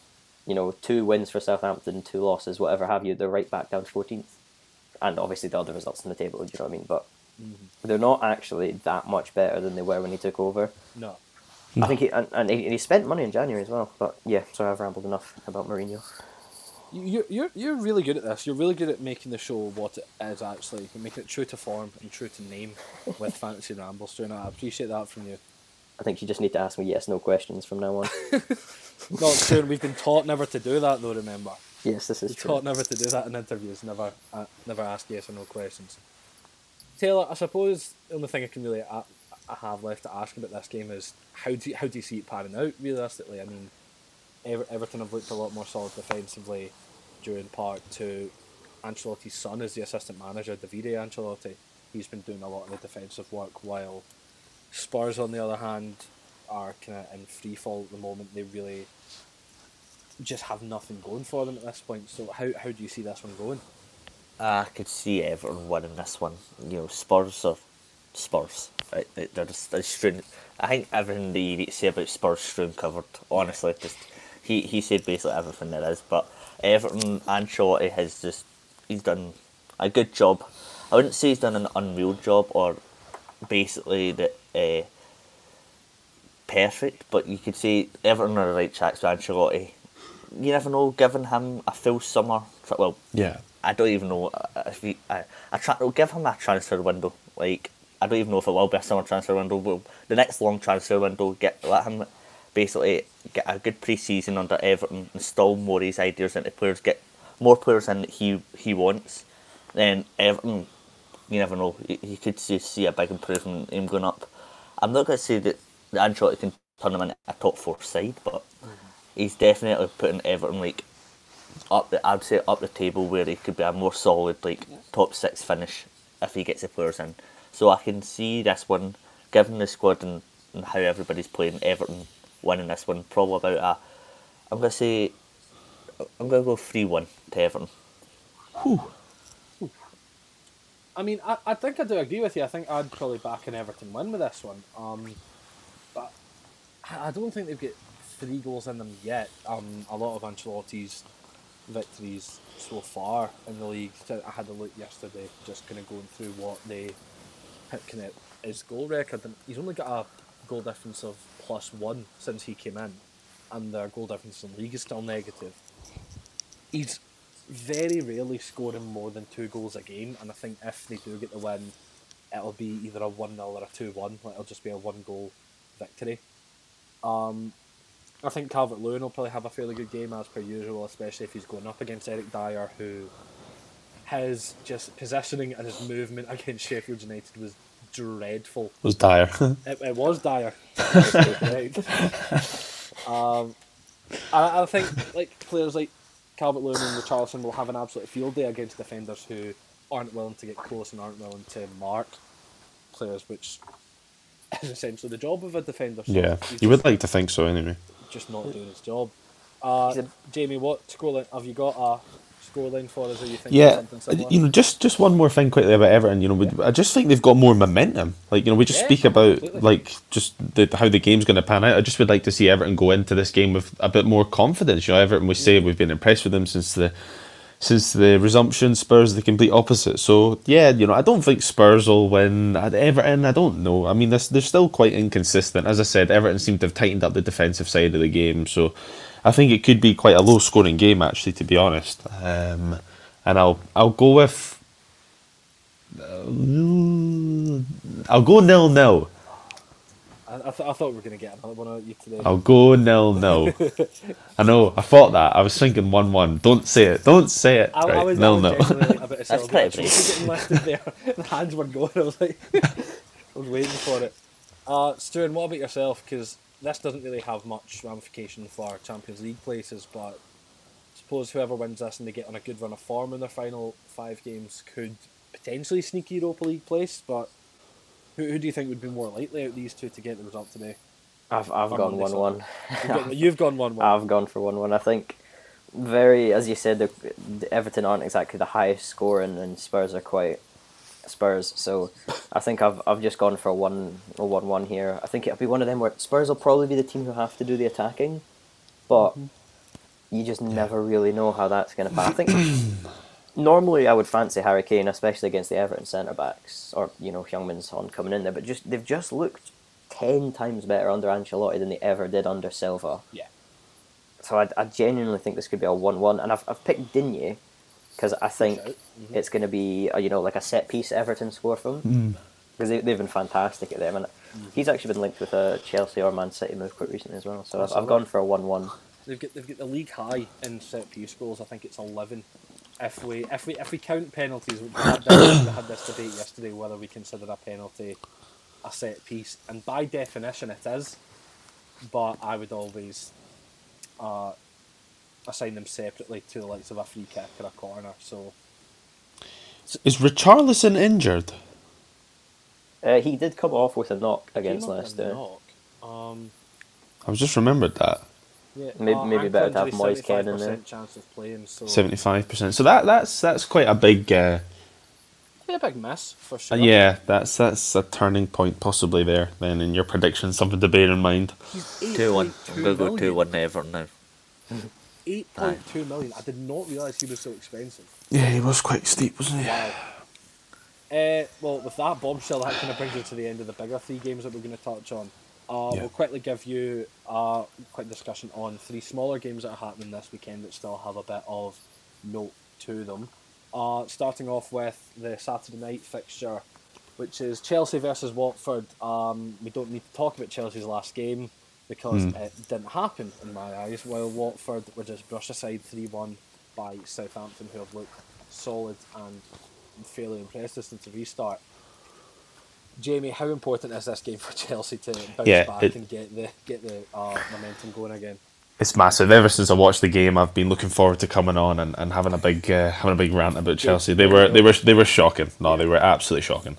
2 wins for Southampton, 2 losses, whatever have you. They're right back down to 14th. And obviously the other results in the table, do you know what I mean? But they're not actually that much better than they were when he took over. No. I think he spent money in January as well. But yeah, sorry, I've rambled enough about Mourinho. You're really good at this. You're really good at making the show what it is actually. You're making it true to form and true to name with Fantasy Ramble, Stuart. I appreciate that from you. I think you just need to ask me yes/no questions from now on. Not true. We've been taught never to do that, though. Remember? Yes, this is true. Taught never to do that in interviews. Never ask yes or no questions. Taylor, I suppose the only thing I have left to ask about this game is how do you see it panning out realistically? I mean, Everton have looked a lot more solid defensively during part 2. Ancelotti's son is the assistant manager, Davide Ancelotti. He's been doing a lot of the defensive work, while Spurs, on the other hand, are kind of in free fall at the moment. They really just have nothing going for them at this point. So how do you see this one going? I could see Everton winning this one. Spurs are Spurs. Right? They're strewn. I think everything that you need to say about Spurs strewn covered. Honestly, just he said basically everything there is. But Everton, Ancelotti he's done a good job. I wouldn't say he's done an unreal job or basically perfect, but you could say Everton are the right tracks with Ancelotti. You never know, giving him a full summer. Well, yeah. I don't even know if give him a transfer window. Like, I don't even know if it will be a summer transfer window. Well, the next long transfer window, let him basically get a good pre-season under Everton, install more of his ideas into players, get more players in that he wants. Then Everton, you never know. You could see a big improvement in him going up. I'm not going to say that Ancelotti can turn him into a top 4 side, but he's definitely putting Everton I'd say up the table where he could be a more solid top 6 finish if he gets the players in. So I can see this one, given the squad and how everybody's playing, Everton winning this one probably about I'm going to go 3-1 to Everton. Whew. I mean, I think I do agree with you. I think I'd probably back an Everton win with this one. But I don't think they've got 3 goals in them yet. A lot of Ancelotti's victories so far in the league. I had a look yesterday, just kind of going through what they kind of his goal record, and he's only got a goal difference of +1 since he came in, and their goal difference in the league is still negative. He's very rarely scoring more than 2 goals a game, and I think if they do get the win, it'll be either a 1-0 or a 2-1. It'll just be a 1-goal victory. I think Calvert-Lewin will probably have a fairly good game as per usual, especially if he's going up against Eric Dyer, who his just positioning and his movement against Sheffield United was dreadful. It was dire. It was dire. I think players like Calvert-Lewin and Richarlison will have an absolute field day against defenders who aren't willing to get close and aren't willing to mark players, which is essentially the job of a defender. So yeah, you would like to think so anyway. Just not doing his job. Jamie, what scoreline have you got? A scoreline for us? Are you thinking something similar? Just one more thing quickly about Everton. I just think they've got more momentum. We just speak about absolutely. How the game's going to pan out. I just would like to see Everton go into this game with a bit more confidence. Everton, we say we've been impressed with them since the since the resumption, Spurs the complete opposite. So yeah, I don't think Spurs will win. At Everton, I don't know. I mean, they're still quite inconsistent. As I said, Everton seem to have tightened up the defensive side of the game, so I think it could be quite a low-scoring game, actually, to be honest. And I'll go with I'll go 0-0. I thought we were going to get another one out of you today. I'll go 0-0. I know, I thought that. I was thinking 1-1. Don't say it. Don't say it. I Right, was 0-0. genuinely a bit of That's celebration. pretty Getting lifted there. The hands were going. I was like, I was waiting for it. Stuart, what about yourself? Because this doesn't really have much ramification for Champions League places, but I suppose whoever wins this and they get on a good run of form in their final 5 games could potentially sneak Europa League place, but who do you think would be more likely out of these two to get the result today? I've gone 1-1. You've gone 1-1. I've gone for 1-1. I think as you said, the Everton aren't exactly the highest scoring, and Spurs are quite Spurs. So I think I've just gone for a 1-1 here. I think it'll be one of them where Spurs will probably be the team who have to do the attacking, but you just never really know how that's going to pan. I think normally I would fancy Harry Kane, especially against the Everton centre backs, or Heung-min Son coming in there, but they've just looked 10 times better under Ancelotti than they ever did under Silva. Yeah. So I genuinely think this could be a 1-1, and I've picked Digne because I think it's going to be like a set piece Everton score from, because they've been fantastic at them, and he's actually been linked with a Chelsea or Man City move quite recently as well. So I've gone for a 1-1. They've got the league high in set piece goals. I think it's 11. If we count penalties, we had this debate yesterday whether we consider a penalty a set piece, and by definition it is. But I would always assign them separately to the likes of a free kick or a corner. So Is Richarlison injured? He did come off with a knock against came up with a Leicester. knock. I've just remembered that. Yeah, Maybe better to have Moise Kean in there. 75% chance of playing. So 75%. So that's quite a big. yeah, a big miss for sure. Yeah, that's a turning point possibly there. Then in your prediction, something to bear in mind. He's 2-1. I'm going to go 2 2-1 to Everton now. 8.2 million. I did not realise he was so expensive. Yeah, he was quite steep, wasn't he? Wow. Well, with that bombshell, that kind of brings us to the end of the bigger 3 games that we're going to touch on. Yeah. We'll quickly give you a quick discussion on 3 smaller games that are happening this weekend that still have a bit of note to them. Starting off with the Saturday night fixture, which is Chelsea versus Watford. We don't need to talk about Chelsea's last game because it didn't happen in my eyes, while Watford were just brushed aside 3-1 by Southampton, who have looked solid and fairly impressed us since the restart. Jamie, how important is this game for Chelsea to bounce back and get the momentum going again? It's massive. Ever since I watched the game, I've been looking forward to coming on and having a big rant about Chelsea. They were shocking. No, they were absolutely shocking.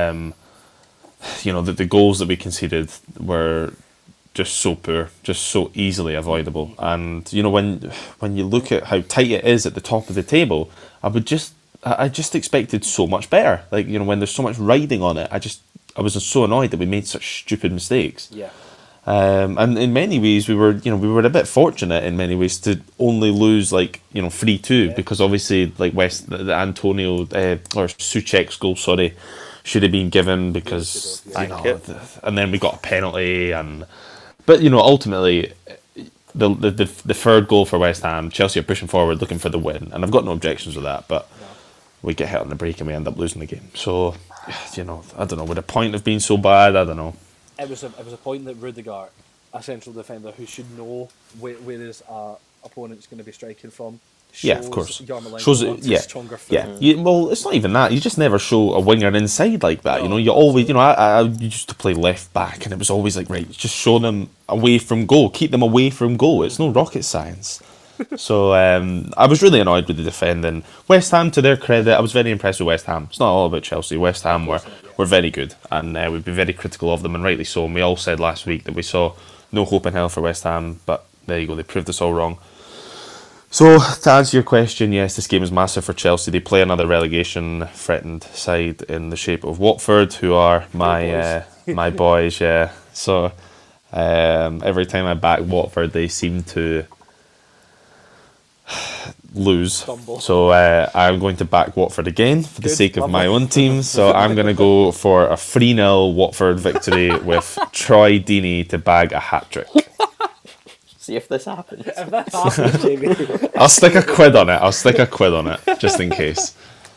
The goals that we conceded were just so poor, just so easily avoidable. And when you look at how tight it is at the top of the table, I just expected so much better. Like, when there's so much riding on it, I was so annoyed that we made such stupid mistakes. Yeah. And in many ways, we were a bit fortunate in many ways to only lose 3-2 because obviously the Antonio or Souček's goal, should have been given because and then we got a penalty but ultimately the third goal for West Ham, Chelsea are pushing forward looking for the win, and I've got no objections with that, but we get hit on the break and we end up losing the game. So I don't know, would a point have been so bad? I don't know. It was a point that Rudiger, a central defender who should know where his opponent's going to be striking from, of course. Shows stronger foot. Well, it's not even that. You just never show a winger inside like that. You always, I used to play left back, and it was always like, right, just show them away from goal, keep them away from goal. It's no rocket science. So I was really annoyed with the defending. West Ham, to their credit, I was very impressed with West Ham. It's not all about Chelsea. West Ham were very good, and we've been very critical of them, and rightly so. And we all said last week that we saw no hope in hell for West Ham, but there you go, they proved us all wrong. So, to answer your question, yes, this game is massive for Chelsea. They play another relegation-threatened side in the shape of Watford, who are my boys, yeah. So, every time I back Watford, they seem to lose. Stumble. So I'm going to back Watford again for the Good, sake of my lovely. own team. So I'm going to go for a 3-0 Watford victory with Troy Deeney to bag a hat-trick. See if this happens. If that happens, Jamie. I'll stick a quid on it, just in case.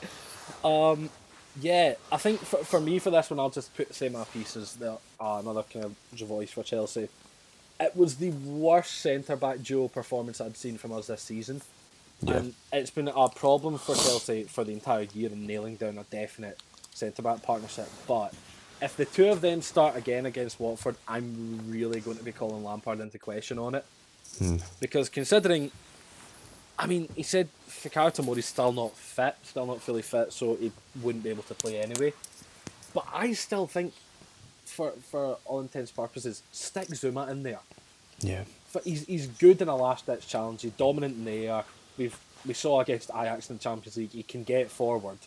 Yeah, I think for me for this one, I'll just say my piece as another kind of voice for Chelsea. It was the worst centre-back duo performance I'd seen from us this season. Yeah. And it's been a problem for Chelsea for the entire year in nailing down a definite centre-back partnership. But if the two of them start again against Watford, I'm really going to be calling Lampard into question on it. Because considering, I mean, he said Fikayo Tomori's still not fully fit, so he wouldn't be able to play anyway. But I still think, for all intents and purposes, stick Zuma in there. Yeah. He's good in a last-ditch challenge. He's dominant in the air. We saw against Ajax in the Champions League. He can get forward.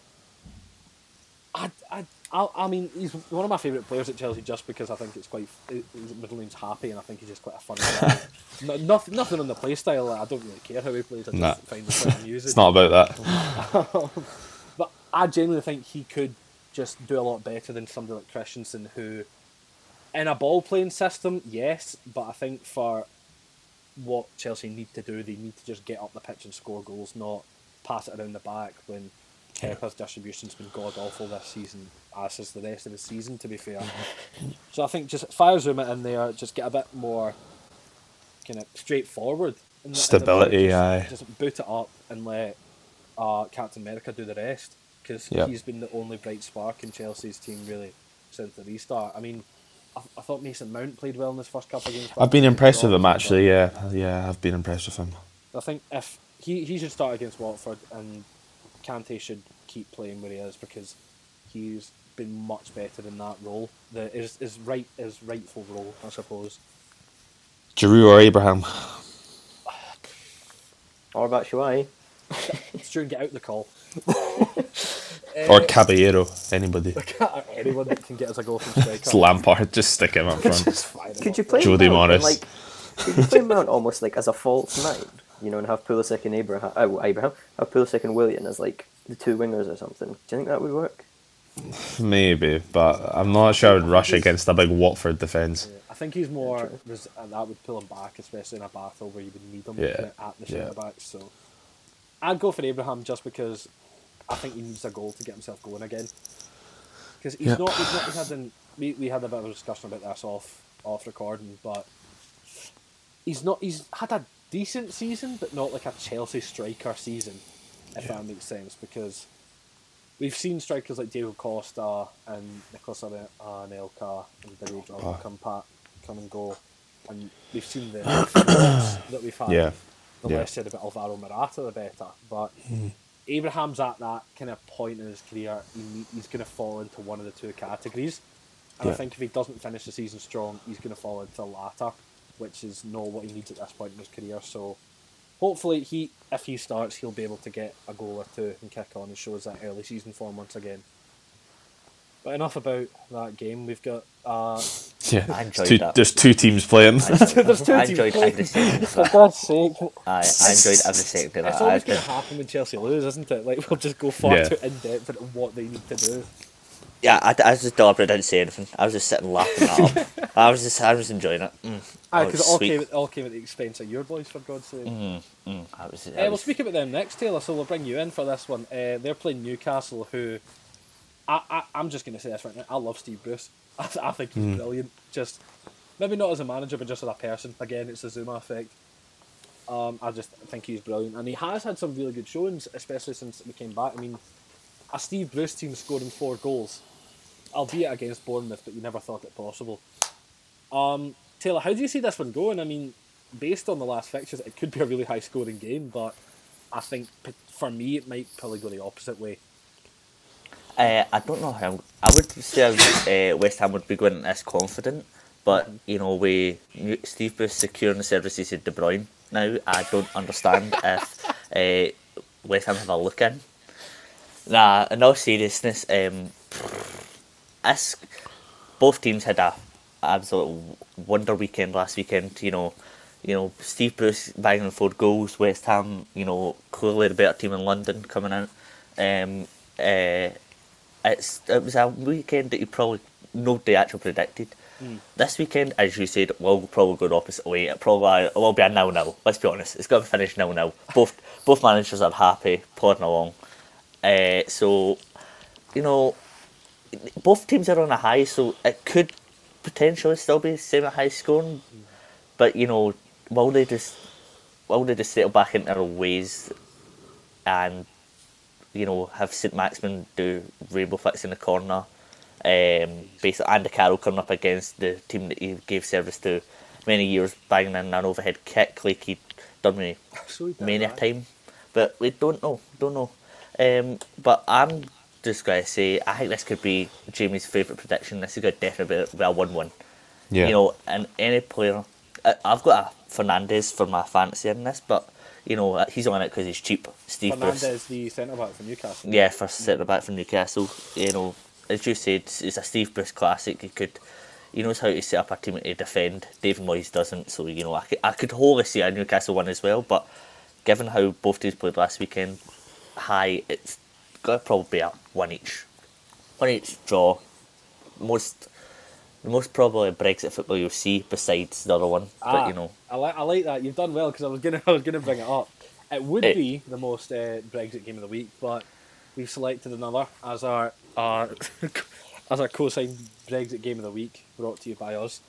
I mean, he's one of my favourite players at Chelsea just because I think his middle name's Happy, and I think he's just quite a funny guy. Nothing on the play style. I don't really care how he plays. I just find it quite amusing. It's not about that. But I genuinely think he could just do a lot better than somebody like Christensen, who, in a ball-playing system, yes, but I think for what Chelsea need to do, they need to just get up the pitch and score goals, not pass it around the back when Kepa's distribution's been god-awful this season, as is the rest of the season, to be fair. So I think just fire Zuma in there, just get a bit more kind of straightforward. Stability, aye. Just boot it up and let Captain America do the rest, because he's been the only bright spark in Chelsea's team, really, since the restart. I mean, I thought Mason Mount played well in his first couple of games. I've been impressed with him, actually, yeah, I've been impressed with him. I think if he should start against Watford, and Kante should keep playing where he is, because he's been much better in that role. His rightful role, I suppose. Giroud or Abraham? Or about Shuai. Stu, get out the call. Or Caballero, anybody. Anyone that can get us a goal from striker. It's Lampard, just stick him up front. Just fire him Could up. you play Jody Mount Morris. and, could you play Mount almost like as a false nine, and have Pulisic and have Pulisic and Willian as like the two wingers or something? Do you think that would work? Maybe, but I'm not sure I would rush against a big Watford defence. I think he's more, and that would pull him back, especially in a battle where you would need him at the centre backs. So I'd go for Abraham just because I think he needs a goal to get himself going again. Because we had a bit of a discussion about this off recording, but he's had a decent season, but not like a Chelsea striker season, if that makes sense. Because we've seen strikers like Diego Costa and Nicolas Anelka and Billy Drogba come and go, and we've seen the flops that we've had. Yeah. The less said about Alvaro Morata, the better. But Abraham's at that kind of point in his career. He's going to fall into one of the two categories. And I think if he doesn't finish the season strong, he's going to fall into the latter, which is not what he needs at this point in his career. So hopefully, if he starts, he'll be able to get a goal or two and kick on and show us that early season form once again. But enough about that game. We've got I enjoyed that. There's two teams playing. there's two I teams enjoyed playing. every second of For that. God's sake. I enjoyed every second of that. It's always going to happen when Chelsea lose, isn't it? Like, we'll just go far too in depth into what they need to do. Yeah, I was just deliberate. I didn't say anything. I was just sitting laughing that up. I was just enjoying it. Because it all came at the expense of your boys, for God's sake. We'll speak about them next, Taylor, so we'll bring you in for this one. They're playing Newcastle, who... I'm just going to say this right now. I love Steve Bruce. I think he's brilliant. Just maybe not as a manager, but just as a person. Again, it's the Zuma effect. I just think he's brilliant, and he has had some really good showings, especially since we came back. I mean, a Steve Bruce team scoring 4 goals, albeit against Bournemouth, but you never thought it possible. Taylor, how do you see this one going? I mean, based on the last fixtures, it could be a really high-scoring game, but I think for me, it might probably go the opposite way. I don't know how. I would say West Ham would be going this confident, but with Steve Bruce securing the services of De Bruyne now, I don't understand if West Ham have a look in. Nah, in all seriousness, both teams had a absolute wonder weekend last weekend. You know, Steve Bruce banging on 4 goals. West Ham, you know, clearly the better team in London coming out. Uh, it was a weekend that you probably nobody actually predicted. This weekend, as you said, will probably go the opposite way. It will be a 0-0. Let's be honest, it's going to finish 0-0. Both managers are happy, plodding along. So, you know, both teams are on a high, so it could potentially still be semi-high scoring. But you know, will they just settle back into their ways and, you know, have St Maximin do rainbow flicks in the corner? Basically, Andy Carroll coming up against the team that he gave service to many years, banging in an overhead kick like he'd done with many a time. But we don't know. But I'm just going to say, I think this could be Jamie's favourite prediction. This is going to definitely be a 1-1. Yeah. You know, and any player... I've got a Fernandes for my fantasy in this, but, you know, he's on it because he's cheap. Steve Bruce. Fernandes, the centre-back for Newcastle. Yeah, for centre-back for Newcastle. You know, as you said, it's a Steve Bruce classic. He knows how to set up a team to defend. David Moyes doesn't, so, you know, I could wholly see a Newcastle one as well, but given how both teams played last weekend, it's got to probably be a 1 each. 1 each draw. The most probably Brexit football you'll see besides the other one, but you know. I like that. You've done well because I was gonna bring it up. It would be the most Brexit game of the week, but we've selected another as our as our co-signed Brexit game of the week, brought to you by us.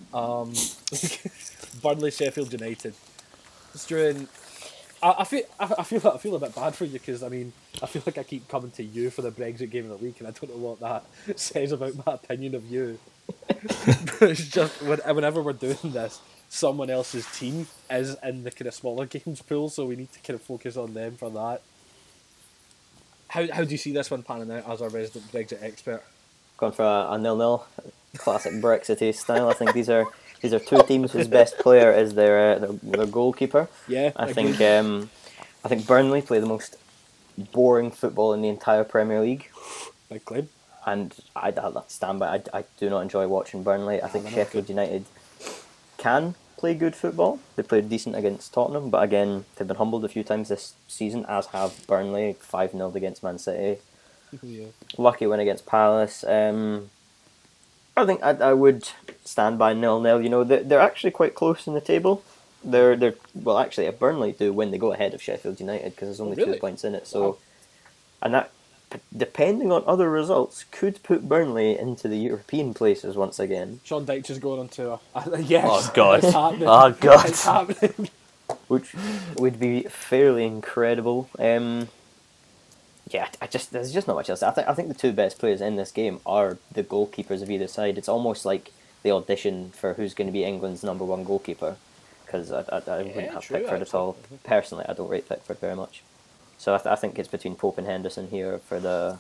Burnley Sheffield United. It's during. I feel a bit bad for you because I mean I feel like I keep coming to you for the Brexit game of the week and I don't know what that says about my opinion of you. But it's just whenever we're doing this, someone else's team is in the kind of smaller games pool, so we need to kind of focus on them for that. How do you see this one panning out as our resident Brexit expert? Gone for a 0-0, classic Brexity style. I think these are two teams whose best player is their goalkeeper. Yeah, I think Burnley play the most boring football in the entire Premier League. Big claim. And I stand by. I do not enjoy watching Burnley. I think Sheffield United can play good football. They played decent against Tottenham, but again, they've been humbled a few times this season, as have Burnley, 5-0 against Man City. Yeah. Lucky win against Palace. I think I would stand by 0-0. You know, they're actually quite close in the table. They're well, actually, if Burnley do win, they go ahead of Sheffield United because there's only 2 points in it. So, and that, depending on other results, could put Burnley into the European places once again. Sean Dyche is going on tour. Yes. Oh God. It's happening. Oh God. It's happening. Which would be fairly incredible. Yeah, there's just not much else. I think the 2 best players in this game are the goalkeepers of either side. It's almost like the audition for who's going to be England's number 1 goalkeeper, because I wouldn't have Pickford at all. Personally, I don't rate Pickford very much. So I think it's between Pope and Henderson here for the.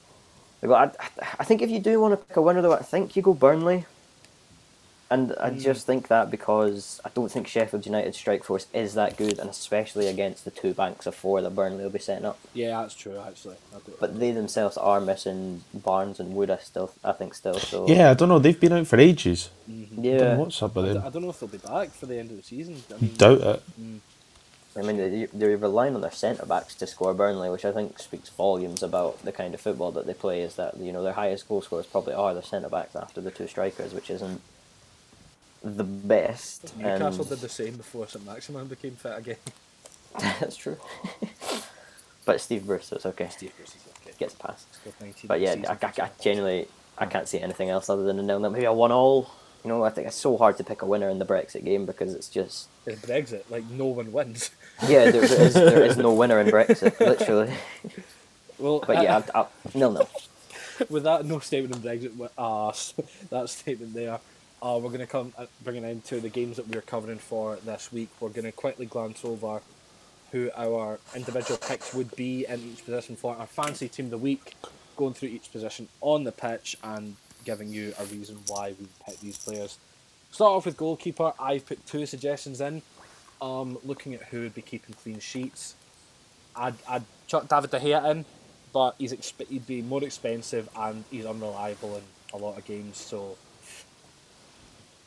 I think if you do want to pick a winner, though, I think you go Burnley. And I just think that because I don't think Sheffield United's strike force is that good, and especially against the 2 banks of 4 that Burnley will be setting up. Yeah, that's true, actually. But they themselves are missing Barnes and Wood, I think still. So Yeah, I don't know. They've been out for ages. Mm-hmm. yeah, Don't know what's up with I them. don't know if they'll be back for the end of the season. I mean, Doubt it. I mean they're relying on their centre backs to score Burnley, which I think speaks volumes about the kind of football that they play. Is that, you know, their highest goal scorers probably are their centre backs after the 2 strikers, which isn't the best. Newcastle did the same before St Maximin became fit again. That's true. But Steve Bruce, so it's okay. Steve Bruce is okay. Gets past. Scored 19 But yeah, season. I genuinely can't see anything else other than a 0-0. Maybe a 1-1. You know, I think it's so hard to pick a winner in the Brexit game because it's just. It's Brexit, like no one wins. Yeah, there is no winner in Brexit, literally. Well, But yeah, 0-0. with that no statement in Brexit, that statement there, we're going to come bringing into the games that we're covering for this week. We're going to quickly glance over who our individual picks would be in each position for our fancy team of the week, going through each position on the pitch and giving you a reason why we picked these players. Start off with goalkeeper. I've put 2 suggestions in. Looking at who would be keeping clean sheets, I'd chuck David De Gea in, but he'd be more expensive and he's unreliable in a lot of games. So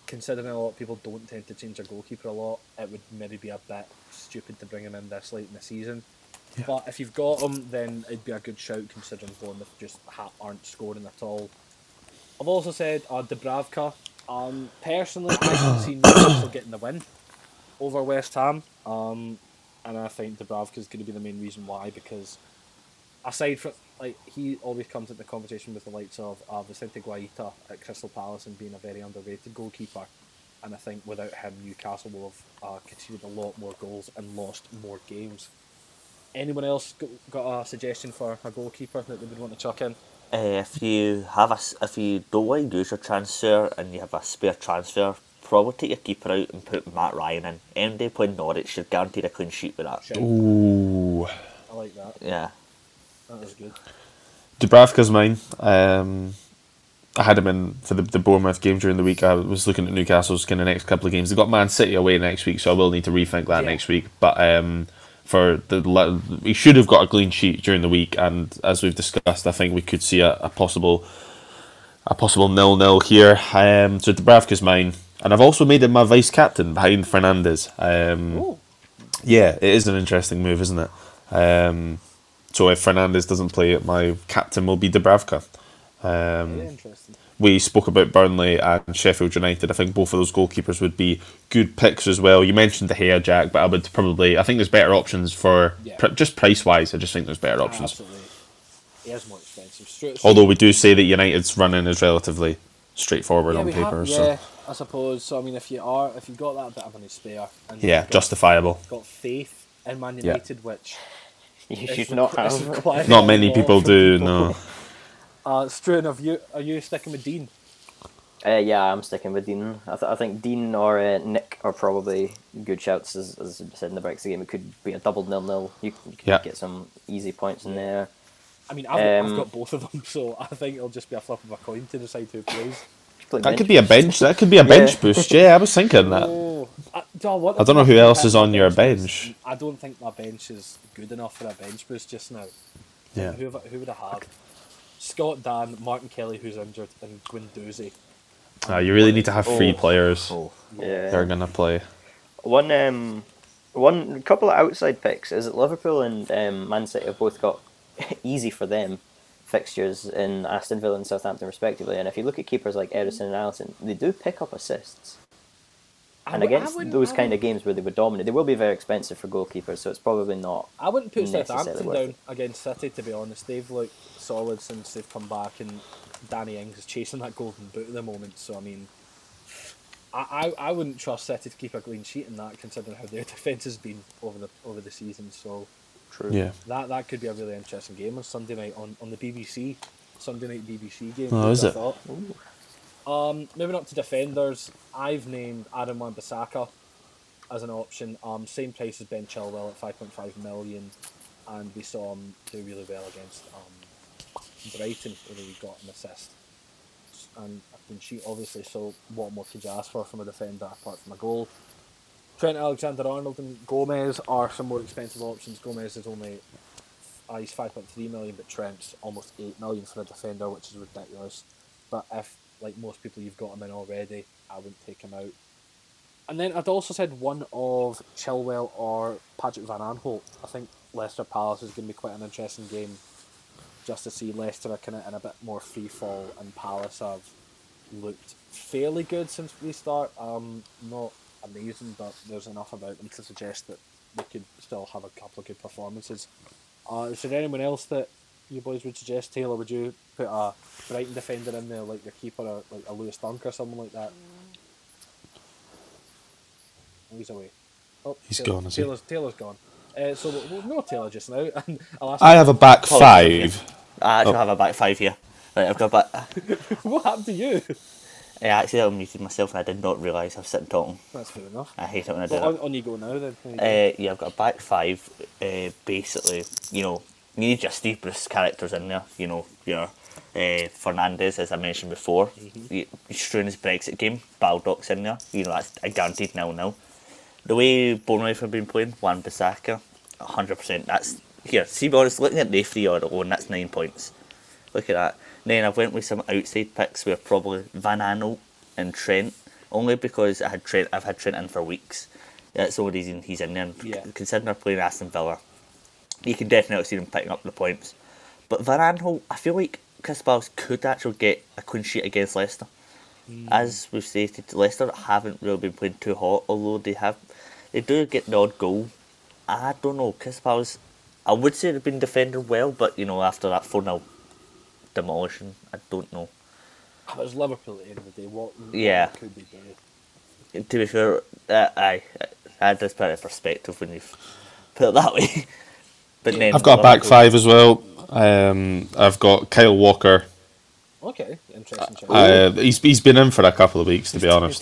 considering a lot of people don't tend to change their goalkeeper a lot, it would maybe be a bit stupid to bring him in this late in the season. Yeah. But if you've got him, then it'd be a good shout considering Bournemouth just aren't scoring at all. I've also said Dubravka. Personally, I can see Newcastle getting the win over West Ham. And I think Dubravka is going to be the main reason why, because aside from, like, he always comes at the conversation with the likes of Vicente Guaita at Crystal Palace and being a very underrated goalkeeper. And I think without him, Newcastle will have conceded a lot more goals and lost more games. Anyone else got a suggestion for a goalkeeper that they would want to chuck in? If you don't want to use your transfer and you have a spare transfer, probably take your keeper out and put Matt Ryan in. Any day playing Norwich, you're guaranteed a clean sheet with that. Shout. Ooh. I like that. Yeah. That was good. Dubravka's mine. I had him in for the Bournemouth game during the week. I was looking at Newcastle's kind of next couple of games. They've got Man City away next week, so I will need to rethink that next week. But we should have got a clean sheet during the week, and as we've discussed, I think we could see a possible 0-0 here. So Dubravka's mine, and I've also made him my vice captain behind Fernandes. Yeah, it is an interesting move, isn't it? So if Fernandes doesn't play, my captain will be Dubravka. Very interesting. We spoke about Burnley and Sheffield United. I think both of those goalkeepers would be good picks as well. You mentioned De Gea, Jack, but I think there's better options for just price wise. I just think there's better options. Absolutely. He is more expensive. Although we do say that United's running is relatively straightforward on paper. I suppose. So I mean, if you've got that bit of money spare, and justifiable. Got faith in Man United, which you should not have. Not many people do. No. Struan, are you sticking with Dean? Yeah, I'm sticking with Dean. I think Dean or Nick are probably good shouts. As I said in the Brexit game, it could be a double 0-0. You could get some easy points in there. I mean, I've got both of them, so I think it'll just be a flip of a coin to decide who plays. That could be a bench. That could be a bench boost. Yeah, I was thinking that. I don't know who else is on your bench. I don't think my bench is good enough for a bench boost just now. Yeah. Who would I have? Scott Dan, Martin Kelly, who's injured, and Guendouzi. You really need to have three players that are going to play. One couple of outside picks is that Liverpool and Man City have both got easy for them fixtures in Aston Villa and Southampton respectively. And if you look at keepers like Ederson and Alisson, they do pick up assists. And against those kind of games where they would dominate, they will be very expensive for goalkeepers, so it's probably not. I wouldn't put necessarily Southampton worth down it. against City, to be honest. They've looked solid since they've come back, and Danny Ings is chasing that golden boot at the moment. So I mean, I wouldn't trust City to keep a clean sheet in that, considering how their defence has been over the season. So True. Yeah. that could be a really interesting game on Sunday night on the BBC. Sunday night BBC game. Oh, is it? Moving up to defenders, I've named Adam Wan-Bissaka as an option. Same price as Ben Chilwell at 5.5 million, and we saw him do really well against Brighton, where he got an assist and a clean sheet, obviously. So what more could you ask for from a defender apart from a goal? Trent Alexander-Arnold and Gomez are some more expensive options. Gomez is only he's 5.3 million, but Trent's almost 8 million for a defender, which is ridiculous. But if, like most people, you've got him in already, I wouldn't take him out. And then I'd also said one of Chilwell or Patrick Van Aanholt. I think Leicester Palace is going to be quite an interesting game, just to see Leicester are kind of in a bit more free fall, and Palace have looked fairly good since restart. Not amazing, but there's enough about them to suggest that they could still have a couple of good performances. Is there anyone else that you boys would suggest? Taylor, would you put a Brighton defender in there, like your keeper, or like a Lewis Dunk or someone like that? Oh, he's away. Oh, He's gone, is he? Taylor's gone. So we'll no Taylor just now. And I have a back five. I actually have a back five here. Right, I've got a back. What happened to you? I actually unmuted myself and I did not realise I was sitting talking. That's fair enough. I hate it when I do Well, that. on you go now then. Yeah, I've got a back five. Basically, you need your Steve Bruce characters in there. Your Fernandes, as I mentioned before. You're Struan's his Brexit game. Baldoc's in there. That's a guaranteed 0-0. The way Bournemouth have been playing, Wan-Bissaka, 100%. That's here. See, be honest, looking at the 3 odd alone, that's 9 points. Look at that. Then I've went with some outside picks where probably Van Aanholt and Trent only because I've had Trent in for weeks. That's the only reason he's in there. And considering they're playing Aston Villa, you can definitely see them picking up the points. But Varane, I feel like Crystal Palace could actually get a clean sheet against Leicester. As we've stated, Leicester haven't really been playing too hot, although they do get the odd goal. I don't know, Crystal Palace, I would say they've been defending well, but after that 4-0 demolition, I don't know. But it's Liverpool at the end of the day. What could they do? To be fair, I just put it in perspective when you've put it that way. But then I've got a back five as well. I've got Kyle Walker. Okay, interesting choice. He's been in for a couple of weeks, to be honest.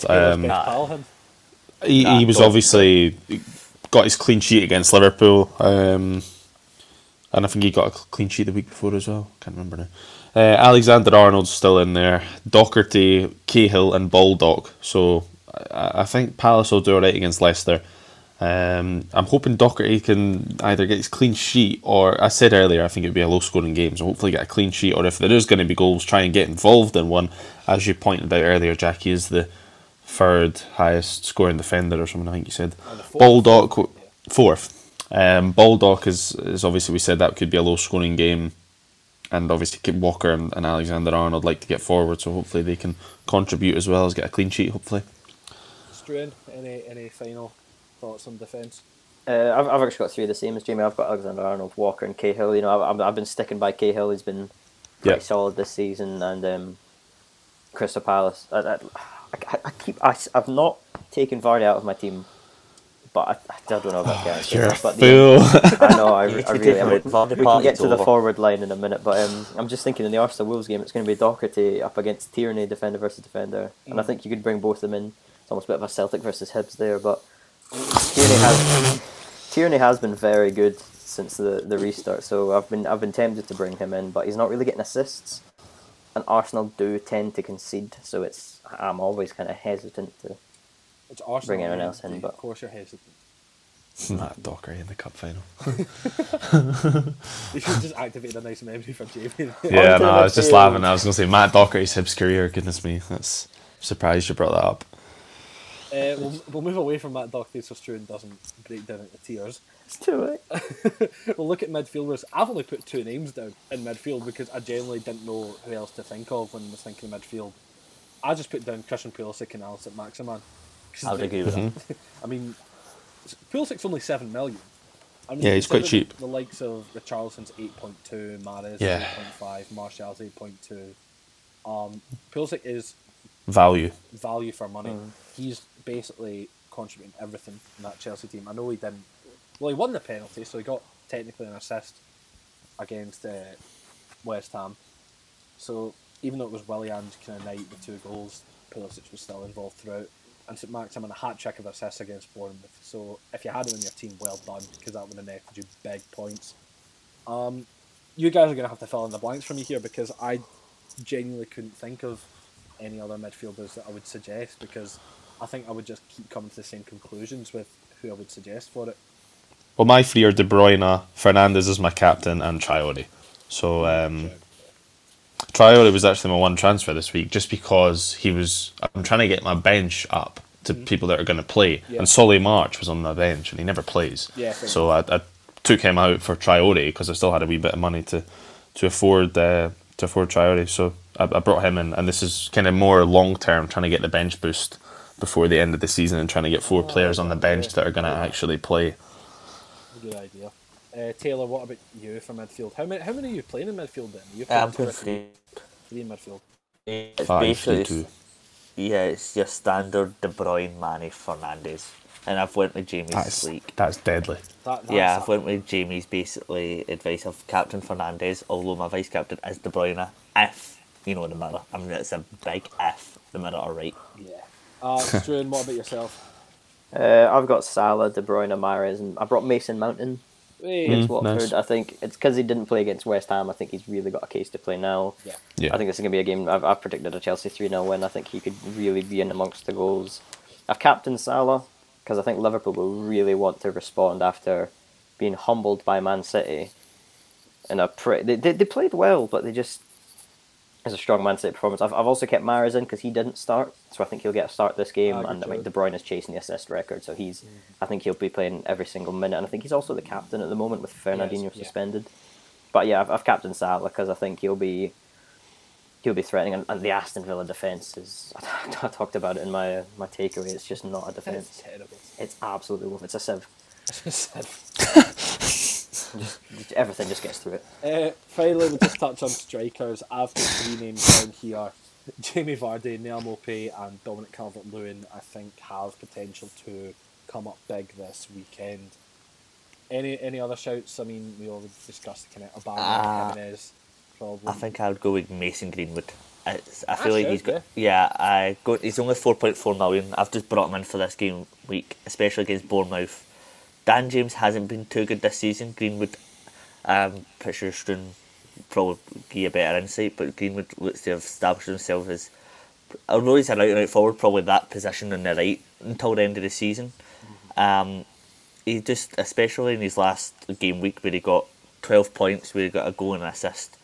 He was obviously got his clean sheet against Liverpool, and I think he got a clean sheet the week before as well. Can't remember now. Alexander-Arnold's still in there. Doherty, Cahill, and Baldock. So I think Palace will do alright against Leicester. I'm hoping Doherty can either get his clean sheet, or I said earlier I think it would be a low scoring game, so hopefully get a clean sheet, or if there is going to be goals, try and get involved in one. As you pointed out earlier, Jackie is the third highest scoring defender or something, I think you said. Baldock, fourth. Baldock is obviously, we said that could be a low scoring game, and obviously Walker and Alexander-Arnold like to get forward, so hopefully they can contribute as well as get a clean sheet, hopefully. Struan, any final thoughts on defence? I've actually got three the same as Jamie. I've got Alexander-Arnold, Walker, and Cahill. I've been sticking by Cahill. He's been pretty solid this season, and Crystal Palace. I've not taken Vardy out of my team, but I don't know about getting You're a but fool. I know. I really am. We can get to the forward line in a minute, but I'm just thinking in the Arsenal Wolves game, it's going to be Doherty up against Tierney, defender versus defender, and I think you could bring both of them in. It's almost a bit of a Celtic versus Hibs there, but Tierney has been very good since the restart, so I've been tempted to bring him in, but he's not really getting assists, and Arsenal do tend to concede, so I'm always kind of hesitant to bring anyone else in. But of course you're hesitant. Matt Doherty in the cup final. You should just activate a nice memory for Jamie. Yeah, no, I was just laughing. I was going to say Matt Doherty's Hibs career. Goodness me, that's surprised you brought that up. We'll move away from Matt Doherty so Struan doesn't break down into tears. it's too late. We'll look at midfielders. I've only put two names down in midfield because I generally didn't know who else to think of when I was thinking of midfield. I just put down Christian Pulisic and Alistair Maximan. I would agree with that. I mean, Pulisic's only 7 million. I mean, Yeah, he's quite cheap. The likes of Richarlison's 8.2, Mahrez 8.5, Martial's 8.2. Pulisic is Value for money. He's basically contributing everything in that Chelsea team. I know he didn't. Well, he won the penalty, so he got technically an assist against West Ham. So even though it was Willian kind of night with 2 goals, Pulisic was still involved throughout. And St. Maximin a hat-trick of assists against Bournemouth. So if you had him in your team, well done, because that would have netted you big points. You guys are going to have to fill in the blanks for me here, because I genuinely couldn't think of any other midfielders that I would suggest, because I think I would just keep coming to the same conclusions with who I would suggest for it. Well, my three are De Bruyne, Fernandes is my captain, and Traore. So Traore was actually my one transfer this week, just because I'm trying to get my bench up to people that are going to play. Yeah. And Solly March was on my bench, and he never plays. Yeah, so I took him out for Traore, because I still had a wee bit of money to afford Traore. So I brought him in, and this is kind of more long term, trying to get the bench boost before the end of the season, and trying to get 4 players on the bench that are going to actually play. Good idea. Taylor, what about you for midfield? How many are you playing in midfield then? I'm playing 3 in midfield. It's 5-3-2. Yeah, it's your standard De Bruyne, Mane, Fernandes, and I've went with Jamie's That's deadly. I've went with Jamie's basically advice of Captain Fernandes, although my vice captain is De Bruyne. If the mirror, I mean it's a big if the mirror are right. Yeah. Struan, what about yourself? I've got Salah, De Bruyne, Mahrez, and I brought Mason Mount in against Watford. Nice. I think it's because he didn't play against West Ham. I think he's really got a case to play now. Yeah. I think this is going to be a game. I've predicted a Chelsea 3-0 win. I think he could really be in amongst the goals. I've captained Salah because I think Liverpool will really want to respond after being humbled by Man City. They played well, but they just It's a strong Man City performance. I've also kept Mahrez in because he didn't start, so I think he'll get a start this game. Good And I mean, choice. De Bruyne is chasing the assist record, so I think he'll be playing every single minute. And I think he's also the captain at the moment with Fernandinho yeah. suspended. But yeah, I've captained Salah because I think he'll be threatening. And the Aston Villa defence is, I talked about it in my takeaway. It's just not a It's defence. terrible. It's absolutely awful. It's a sieve. Everything just gets through it. Finally, we'll just touch on strikers. I've got 3 names down here. Jamie Vardy, Neal Maupay and Dominic Calvert-Lewin, I think, have potential to come up big this weekend. Any other shouts? I mean, we already discussed kind of Aubameyang, Jimenez, probably. I think I would go with Mason Greenwood. I feel like should, he's got he's only 4.4 million. I've just brought him in for this game week, especially against Bournemouth. Dan James hasn't been too good this season. Greenwood, pretty sure Stroon probably give you a better insight, but Greenwood looks to have established himself as, although he's an out and out forward, probably that position on the right until the end of the season. He just, especially in his last game week where he got 12 points, where he got a goal and an assist,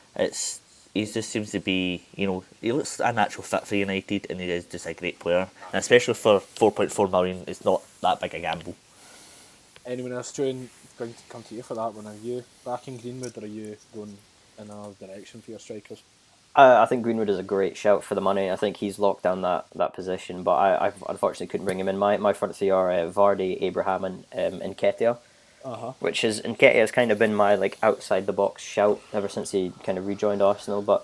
he just seems to be, he looks a natural fit for United, and he is just a great player. And especially for 4.4 million, it's not that big a gamble. Anyone else, Struan, going to come to you for that one? Are you backing Greenwood or are you going in another direction for your strikers? I think Greenwood is a great shout for the money. I think he's locked down that position, but I unfortunately couldn't bring him in. My front three are Vardy, Abraham, and Nketiah. Which is Nketiah has kind of been my outside the box shout ever since he kind of rejoined Arsenal. But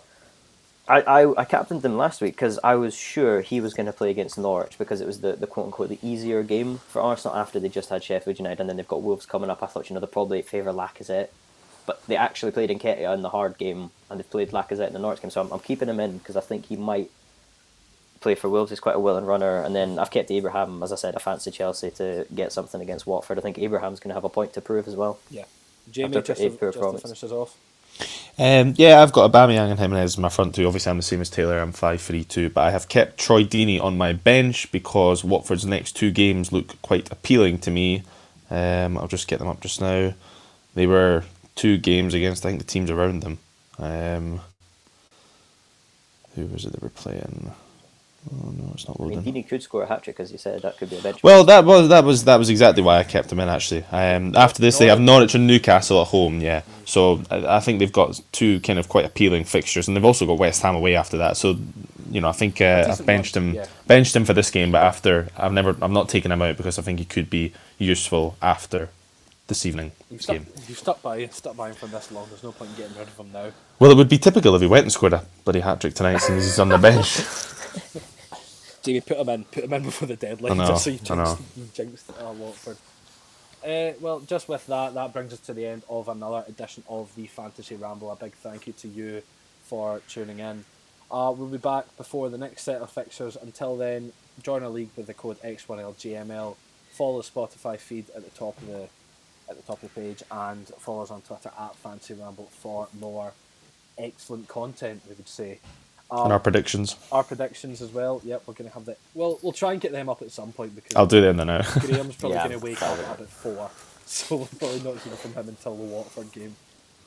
I captained him last week because I was sure he was going to play against Norwich because it was the quote unquote the easier game for Arsenal after they just had Sheffield United and then they've got Wolves coming up. I thought they'll probably favour Lacazette, but they actually played Nketiah in the hard game and they've played Lacazette in the Norwich game. So I'm keeping him in because I think he might play for Wolves. He's quite a willing runner, and then I've kept Abraham. As I said, I fancy Chelsea to get something against Watford. I think Abraham's going to have a point to prove as well. Yeah, Jamie, just to finish us off. I've got Aubameyang and Jimenez in my front two. Obviously, I'm the same as Taylor. I'm 5-3-2, but I have kept Troy Deeney on my bench because Watford's next 2 games look quite appealing to me. I'll just get them up just now. They were 2 games against, I think, the teams around them. Who was it they were playing? Oh no, it's not loading. Deeney could score a hat-trick, as you said. That could be a bench. Well, that was exactly why I kept him in, actually. After this, they have Norwich and Newcastle at home, yeah. So I think they've got 2 kind of quite appealing fixtures, and they've also got West Ham away after that. So, I think I've benched him for this game, but after I'm not taking him out because I think he could be useful after this evening's game. You've stuck by him for this long. There's no point in getting rid of him now. Well, it would be typical if he went and scored a bloody hat-trick tonight since he's on the bench. Jamie, put him in before the deadline, just so you jinxed Watford. Well, just with that brings us to the end of another edition of the Fantasy Ramble. A big thank you to you for tuning in. We'll be back before the next set of fixtures. Until then, join our league with the code X1LGML. Follow the Spotify feed at the top of the page, and follow us on Twitter at Fantasy Ramble for more excellent content, we would say. And our predictions. Our predictions as well. Yep, we're going to have that. Well, we'll try and get them up at some point because I'll do them now. Graham's probably going to wake up at about 4, so we'll probably not hear from him until the Watford game.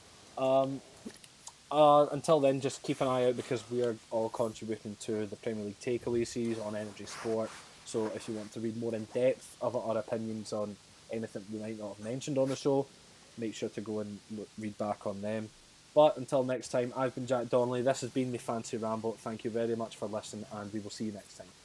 Until then, just keep an eye out because we are all contributing to the Premier League Takeaway series on Energy Sport. So if you want to read more in depth of our opinions on anything we might not have mentioned on the show, make sure to go and read back on them. But until next time, I've been Jack Donnelly. This has been the Fantasy Ramble. Thank you very much for listening, and we will see you next time.